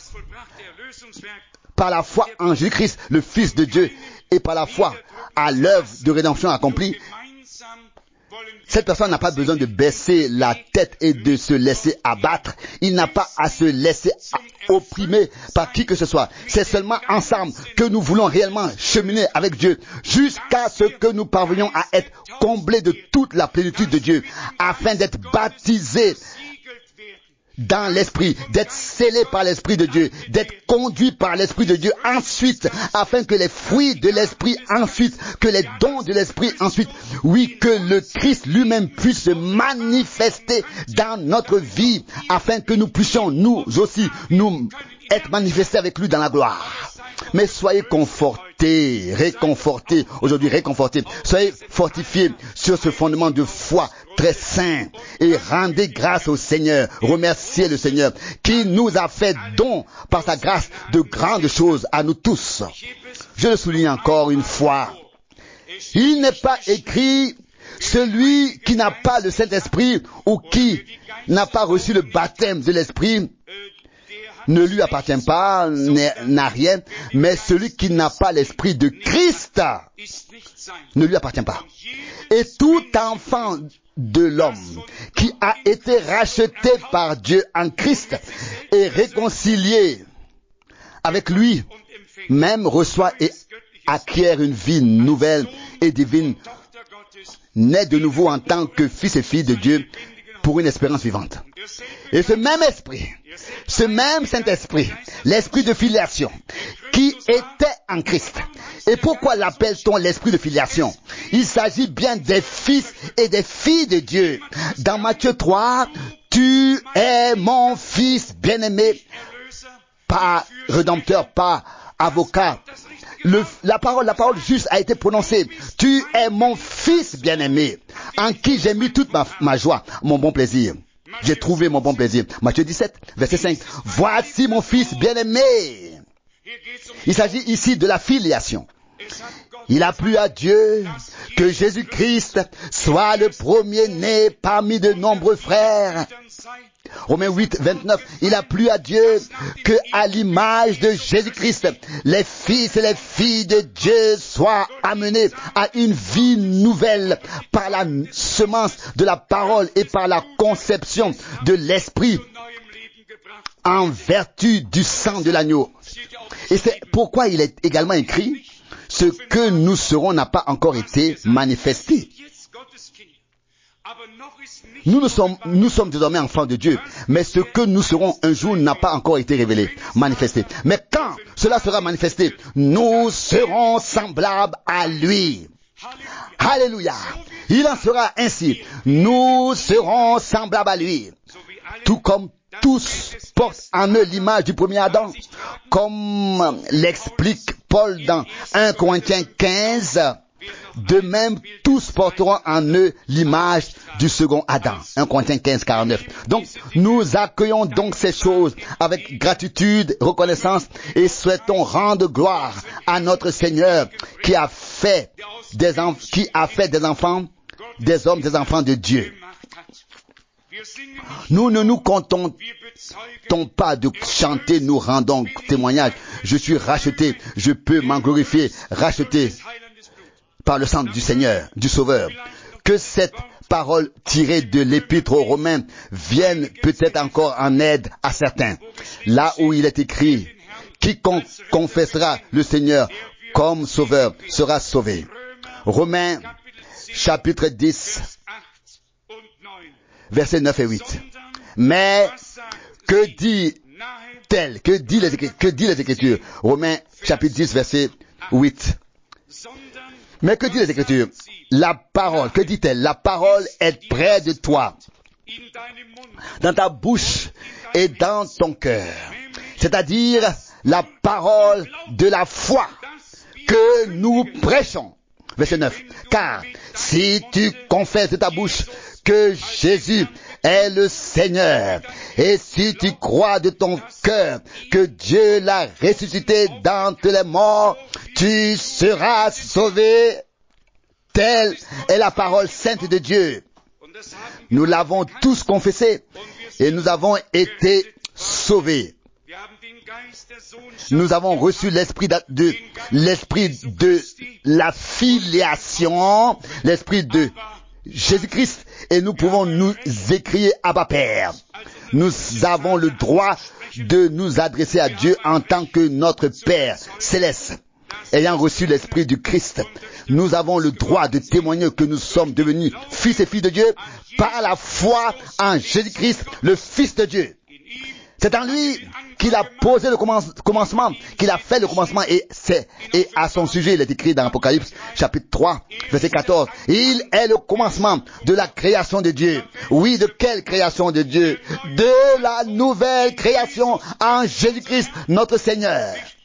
par la foi en Jésus-Christ, le Fils de Dieu, et par la foi à l'œuvre de rédemption accomplie, cette personne n'a pas besoin de baisser la tête et de se laisser abattre. Il n'a pas à se laisser opprimer par qui que ce soit. C'est seulement ensemble que nous voulons réellement cheminer avec Dieu jusqu'à ce que nous parvenions à être comblés de toute la plénitude de Dieu, afin d'être baptisés dans l'Esprit, d'être scellés par l'Esprit de Dieu, d'être conduits par l'Esprit de Dieu ensuite, afin que les fruits de l'Esprit ensuite, que les dons de l'Esprit ensuite, oui, que le Christ lui-même puisse se manifester dans notre vie, afin que nous puissions nous aussi, nous être manifestés avec lui dans la gloire. Mais soyez confortés réconfortés, aujourd'hui réconfortés. Soyez fortifiés sur ce fondement de foi très saint et rendez grâce au Seigneur. Remerciez le Seigneur qui nous a fait don par sa grâce de grandes choses à nous tous. Je le souligne encore une fois. Il n'est pas écrit celui qui n'a pas le Saint-Esprit ou qui n'a pas reçu le baptême de l'Esprit ne lui appartient pas, n'a rien, mais celui qui n'a pas l'Esprit de Christ ne lui appartient pas. Et tout enfant de l'homme qui a été racheté par Dieu en Christ et réconcilié avec lui, même reçoit et acquiert une vie nouvelle et divine, naît de nouveau en tant que fils et filles de Dieu pour une espérance vivante. Et ce même esprit, ce même Saint-Esprit, l'esprit de filiation, qui était en Christ. Et pourquoi l'appelle-t-on l'esprit de filiation? Il s'agit bien des fils et des filles de Dieu. Dans Matthieu 3, tu es mon fils bien-aimé, pas rédempteur, pas avocat. La parole juste a été prononcée. Tu es mon fils bien-aimé, en qui j'ai mis toute ma joie, mon bon plaisir. J'ai trouvé mon bon plaisir. Matthieu 17, verset 5. Voici mon fils bien-aimé. Il s'agit ici de la filiation. Il a plu à Dieu que Jésus-Christ soit le premier-né parmi de nombreux frères. Romains 8, 29. Il a plu à Dieu que, à l'image de Jésus-Christ, les fils et les filles de Dieu soient amenés à une vie nouvelle par la semence de la parole et par la conception de l'esprit en vertu du sang de l'agneau. Et c'est pourquoi il est également écrit: ce que nous serons n'a pas encore été manifesté. Nous sommes désormais enfants de Dieu, mais ce que nous serons un jour n'a pas encore été révélé, manifesté. Mais quand cela sera manifesté, nous serons semblables à lui. Alléluia. Il en sera ainsi. Nous serons semblables à lui. Tout comme tous portent en eux l'image du premier Adam, comme l'explique Paul dans 1 Corinthiens 15, de même tous porteront en eux l'image du second Adam. 1 Corinthiens 15, 49. Donc, nous accueillons donc ces choses avec gratitude, reconnaissance et souhaitons rendre gloire à notre Seigneur qui a fait des enfants, des hommes, des enfants de Dieu. Nous ne nous contentons pas de chanter, nous rendons témoignage. Je suis racheté, je peux m'en glorifier, racheté par le sang du Seigneur, du Sauveur. Que cette parole tirée de l'Épître aux Romains vienne peut-être encore en aide à certains. Là où il est écrit: quiconque confessera le Seigneur comme Sauveur sera sauvé. Romains chapitre 10, versets 9 et 8. Mais que dit-elle? Que dit les Écritures? Romains chapitre 10, verset 8. Mais que dit les Écritures? La parole, que dit-elle? La parole est près de toi, dans ta bouche et dans ton cœur. C'est-à-dire la parole de la foi que nous prêchons. Verset 9. Car si tu confesses de ta bouche que Jésus est le Seigneur, et si tu crois de ton cœur que Dieu l'a ressuscité d'entre les morts, tu seras sauvé. Telle est la parole sainte de Dieu. Nous l'avons tous confessé et nous avons été sauvés. Nous avons reçu l'esprit de la filiation, l'esprit de Jésus-Christ, et nous pouvons nous écrier Abba Père. Nous avons le droit de nous adresser à Dieu en tant que notre Père céleste. Ayant reçu l'esprit du Christ, nous avons le droit de témoigner que nous sommes devenus fils et filles de Dieu par la foi en Jésus-Christ, le Fils de Dieu. C'est en lui qu'il a posé le commencement, qu'il a fait le commencement, et à son sujet, il est écrit dans Apocalypse, chapitre 3, verset 14. Il est le commencement de la création de Dieu. Oui, de quelle création de Dieu? De la nouvelle création en Jésus-Christ, notre Seigneur.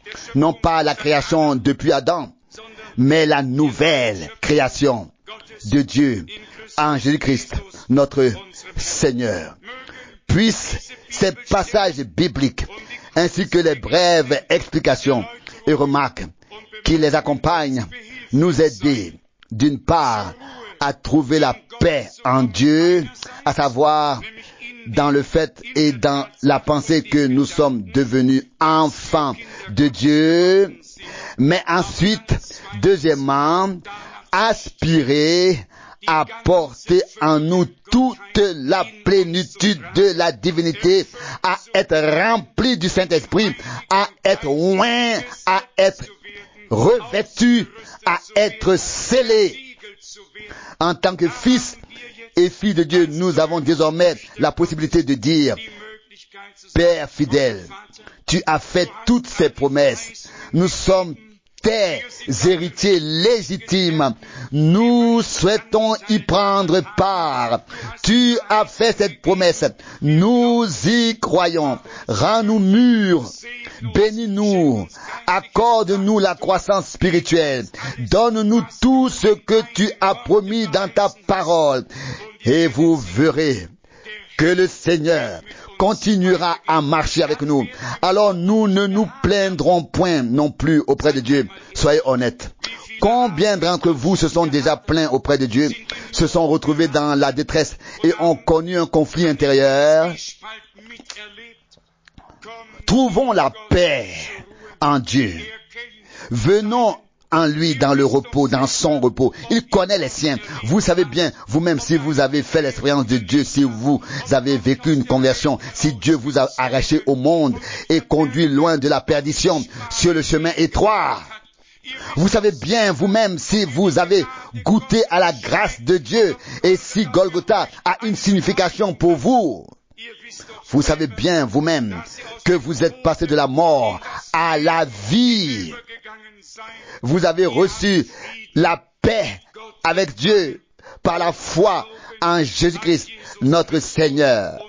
Non pas la création depuis Adam, mais la nouvelle création de Dieu en Jésus-Christ, notre Seigneur. Puissent ces passages bibliques, ainsi que les brèves explications et remarques qui les accompagnent, nous aider, d'une part, à trouver la paix en Dieu, à savoir dans le fait et dans la pensée que nous sommes devenus enfants de Dieu, mais ensuite, deuxièmement, aspirer à porter en nous toute la plénitude de la divinité, à être rempli du Saint-Esprit, à être oint, à être revêtu, à être scellé. En tant que fils et filles de Dieu, nous avons désormais la possibilité de dire, Père fidèle, tu as fait toutes ces promesses. Nous sommes tes héritiers légitimes. Nous souhaitons y prendre part. Tu as fait cette promesse. Nous y croyons. Rends-nous mûrs. Bénis-nous. Accorde-nous la croissance spirituelle. Donne-nous tout ce que tu as promis dans ta parole. Et vous verrez que le Seigneur continuera à marcher avec nous. Alors nous ne nous plaindrons point non plus auprès de Dieu. Soyez honnêtes. Combien d'entre vous se sont déjà plaints auprès de Dieu, se sont retrouvés dans la détresse et ont connu un conflit intérieur? Trouvons la paix en Dieu. Venons en lui dans le repos, dans son repos. Il connaît les siens. Vous savez bien, vous-même, si vous avez fait l'expérience de Dieu, si vous avez vécu une conversion, si Dieu vous a arraché au monde et conduit loin de la perdition sur le chemin étroit. Vous savez bien vous-même si vous avez goûté à la grâce de Dieu et si Golgotha a une signification pour vous. Vous savez bien vous-même que vous êtes passé de la mort à la vie. Vous avez reçu la paix avec Dieu par la foi en Jésus-Christ, notre Seigneur.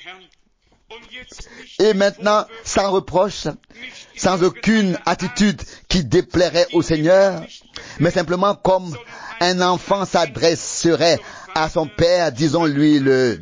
Et maintenant, sans reproche, sans aucune attitude qui déplairait au Seigneur, mais simplement comme un enfant s'adresserait à son Père, disons-le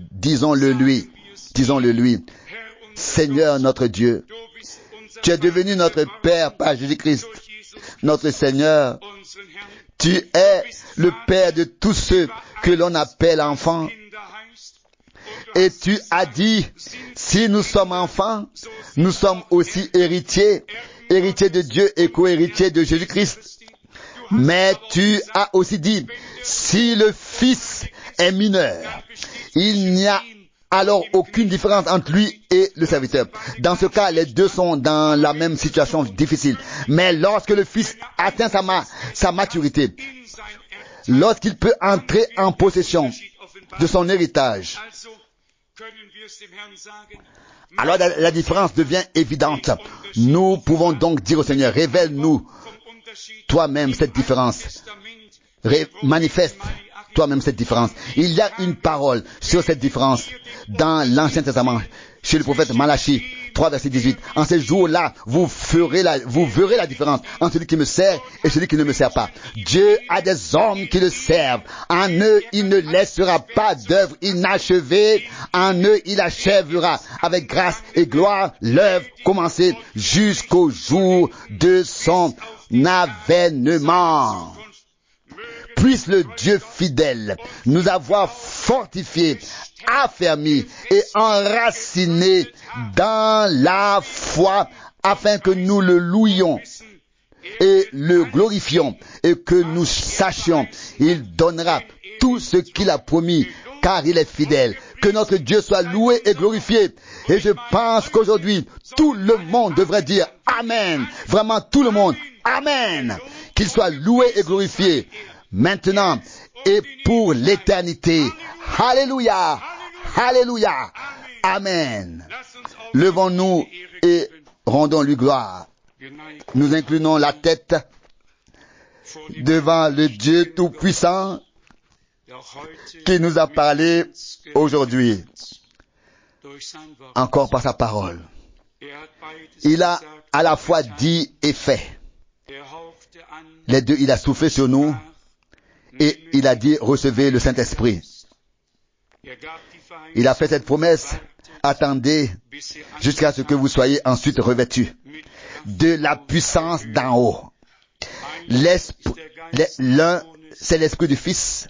lui. Seigneur notre Dieu, tu es devenu notre Père par Jésus-Christ, notre Seigneur. Tu es le Père de tous ceux que l'on appelle enfants. Et tu as dit, si nous sommes enfants, nous sommes aussi héritiers de Dieu et co-héritiers de Jésus-Christ. Mais tu as aussi dit, si le Fils est mineur, il n'y a alors aucune différence entre lui et le serviteur. Dans ce cas, les deux sont dans la même situation difficile. Mais lorsque le Fils atteint sa maturité, lorsqu'il peut entrer en possession de son héritage, alors la différence devient évidente. Nous pouvons donc dire au Seigneur, révèle-nous toi-même cette différence. Manifeste toi-même cette différence. Il y a une parole sur cette différence dans l'Ancien Testament, chez le prophète Malachie 3, verset 18. En ces jours-là, vous verrez la différence entre celui qui me sert et celui qui ne me sert pas. Dieu a des hommes qui le servent. En eux, il ne laissera pas d'œuvre inachevée. En eux, il achèvera avec grâce et gloire l'œuvre commencée jusqu'au jour de son avènement. Puisse le Dieu fidèle nous avoir fortifiés, affermis et enracinés dans la foi afin que nous le louions et le glorifions et que nous sachions, il donnera tout ce qu'il a promis car il est fidèle. Que notre Dieu soit loué et glorifié. Et je pense qu'aujourd'hui, tout le monde devrait dire Amen. Vraiment tout le monde. Amen. Qu'il soit loué et glorifié. Maintenant et pour l'éternité. Alléluia. Alléluia. Amen. Levons-nous et rendons-lui gloire. Nous inclinons la tête devant le Dieu Tout-Puissant qui nous a parlé aujourd'hui, encore par sa parole. Il a à la fois dit et fait. Les deux, il a soufflé sur nous et il a dit, recevez le Saint-Esprit. Il a fait cette promesse, attendez jusqu'à ce que vous soyez ensuite revêtus de la puissance d'en haut. L'un, c'est l'Esprit du Fils,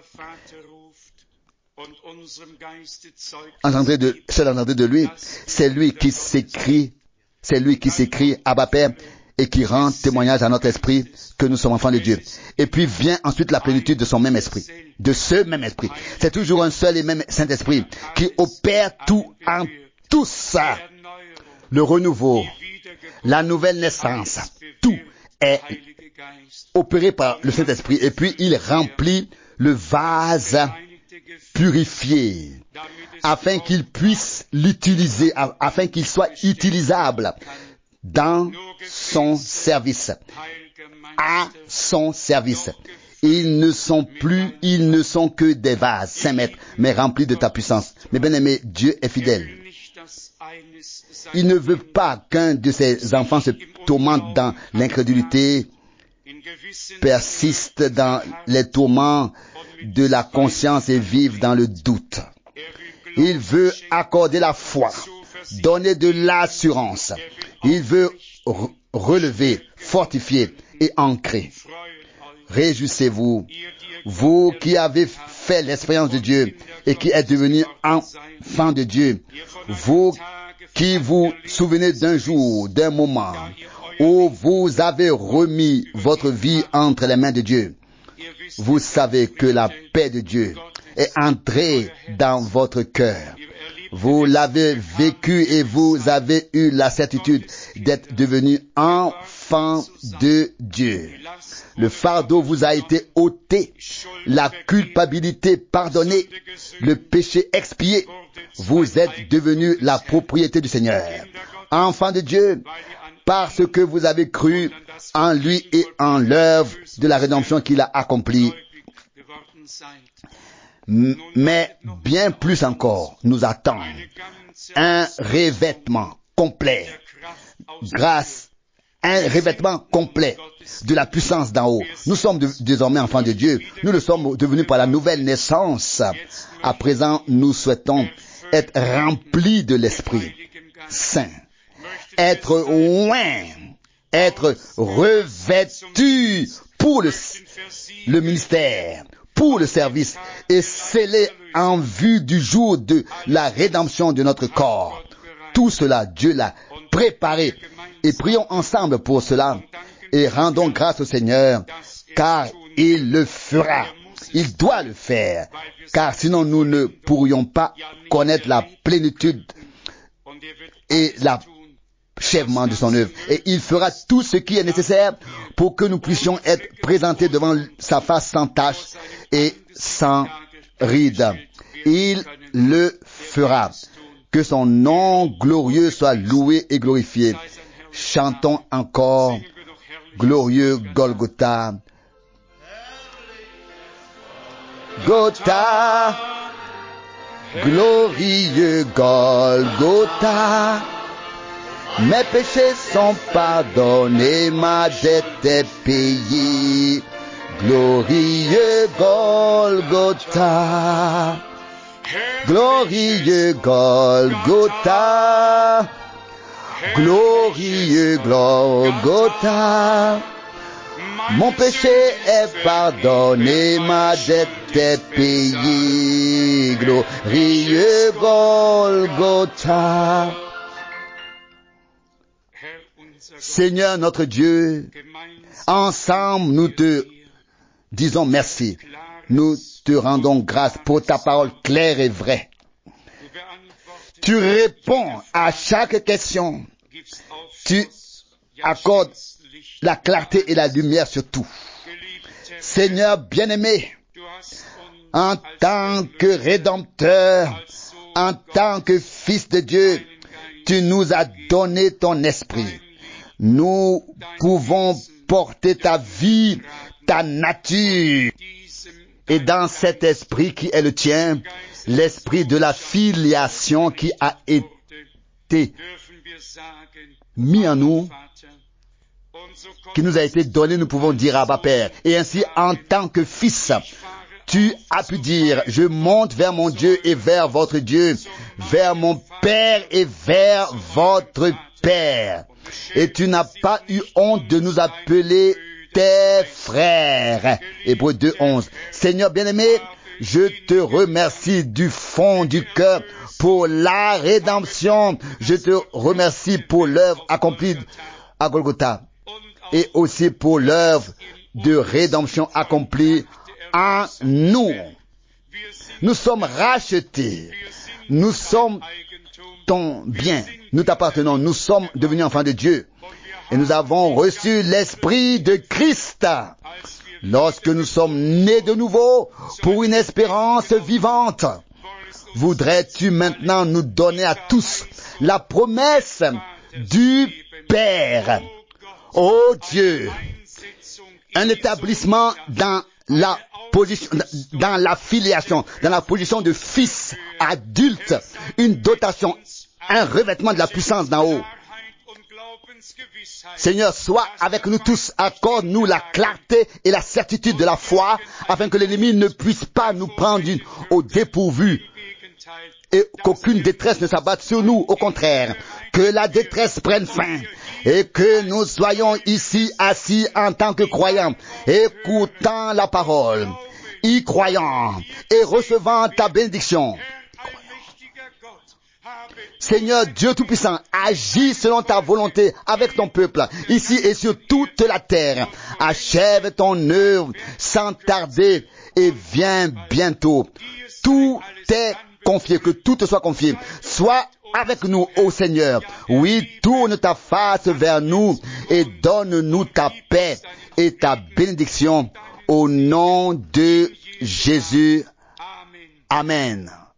engendré de lui. C'est lui qui s'écrit, Abba Père, et qui rend témoignage à notre esprit que nous sommes enfants de Dieu. Et puis vient ensuite la plénitude de son même esprit, de ce même esprit. C'est toujours un seul et même Saint-Esprit qui opère tout en tous. Le renouveau, la nouvelle naissance, tout est opéré par le Saint-Esprit. Et puis il remplit le vase purifié afin qu'il puisse l'utiliser, afin qu'il soit utilisable dans son service, à son service. Ils ne sont que des vases, Saint Maître, mais remplis de ta puissance. Mais bien aimé, Dieu est fidèle. Il ne veut pas qu'un de ses enfants se tourmente dans l'incrédulité, persiste dans les tourments de la conscience et vive dans le doute. Il veut accorder la foi, donner de l'assurance. Il veut relever, fortifier et ancrer. Réjouissez-vous, vous qui avez fait l'expérience de Dieu et qui êtes devenus enfants de Dieu, vous qui vous souvenez d'un jour, d'un moment où vous avez remis votre vie entre les mains de Dieu. Vous savez que la paix de Dieu est entrée dans votre cœur. Vous l'avez vécu et vous avez eu la certitude d'être devenu enfant de Dieu. Le fardeau vous a été ôté, la culpabilité pardonnée, le péché expié. Vous êtes devenu la propriété du Seigneur. Enfant de Dieu, parce que vous avez cru en lui et en l'œuvre de la rédemption qu'il a accomplie. Mais bien plus encore, nous attend un revêtement complet, un revêtement complet de la puissance d'en haut. Nous sommes désormais enfants de Dieu. Nous le sommes devenus par la nouvelle naissance. À présent, nous souhaitons être remplis de l'Esprit Saint, être loin, être revêtus pour le ministère, pour le service et scellés en vue du jour de la rédemption de notre corps. Tout cela, Dieu l'a préparé et prions ensemble pour cela et rendons grâce au Seigneur car il le fera. Il doit le faire car sinon nous ne pourrions pas connaître la plénitude et l'achèvement de son œuvre. Et il fera tout ce qui est nécessaire pour que nous puissions être présentés devant sa face sans tache et sans ride. Il le fera. Que son nom glorieux soit loué et glorifié. Chantons encore glorieux Golgotha. Golgotha, glorieux Golgotha. Mes péchés sont pardonnés, ma dette est payée. Glorieux Golgotha, glorieux Golgotha, glorieux Golgotha. Mon péché est pardonné, ma dette est payée. Glorieux Golgotha. Seigneur notre Dieu, ensemble nous te disons merci. Nous te rendons grâce pour ta parole claire et vraie. Tu réponds à chaque question. Tu accordes la clarté et la lumière sur tout. Seigneur bien-aimé, en tant que Rédempteur, en tant que Fils de Dieu, tu nous as donné ton esprit. Nous pouvons porter ta vie, ta nature. Et dans cet esprit qui est le tien, l'esprit de la filiation qui a été mis en nous, qui nous a été donné, nous pouvons dire Abba Père. Et ainsi, en tant que fils, tu as pu dire, je monte vers mon Dieu et vers votre Dieu, vers mon Père et vers votre Père. Et tu n'as pas eu honte de nous appeler tes frères. Hébreux 2:11. Seigneur bien-aimé, je te remercie du fond du cœur pour la rédemption. Je te remercie pour l'œuvre accomplie à Golgotha et aussi pour l'œuvre de rédemption accomplie en nous. Nous sommes rachetés. Nous sommes ton bien. Nous t'appartenons. Nous sommes devenus enfants de Dieu. Et nous avons reçu l'Esprit de Christ. Lorsque nous sommes nés de nouveau pour une espérance vivante, voudrais-tu maintenant nous donner à tous la promesse du Père? Oh Dieu, un établissement dans la position, dans la filiation, dans la position de fils adulte, une dotation, un revêtement de la puissance d'en haut. Seigneur, sois avec nous tous, accorde-nous la clarté et la certitude de la foi, afin que l'ennemi ne puisse pas nous prendre au dépourvu et qu'aucune détresse ne s'abatte sur nous. Au contraire, que la détresse prenne fin et que nous soyons ici assis en tant que croyants, écoutant la parole, y croyant et recevant ta bénédiction. Seigneur Dieu Tout-Puissant, agis selon ta volonté avec ton peuple, ici et sur toute la terre. Achève ton œuvre sans tarder et viens bientôt. Tout est confié, que tout te soit confié. Sois avec nous, ô Seigneur. Oui, tourne ta face vers nous et donne-nous ta paix et ta bénédiction au nom de Jésus. Amen.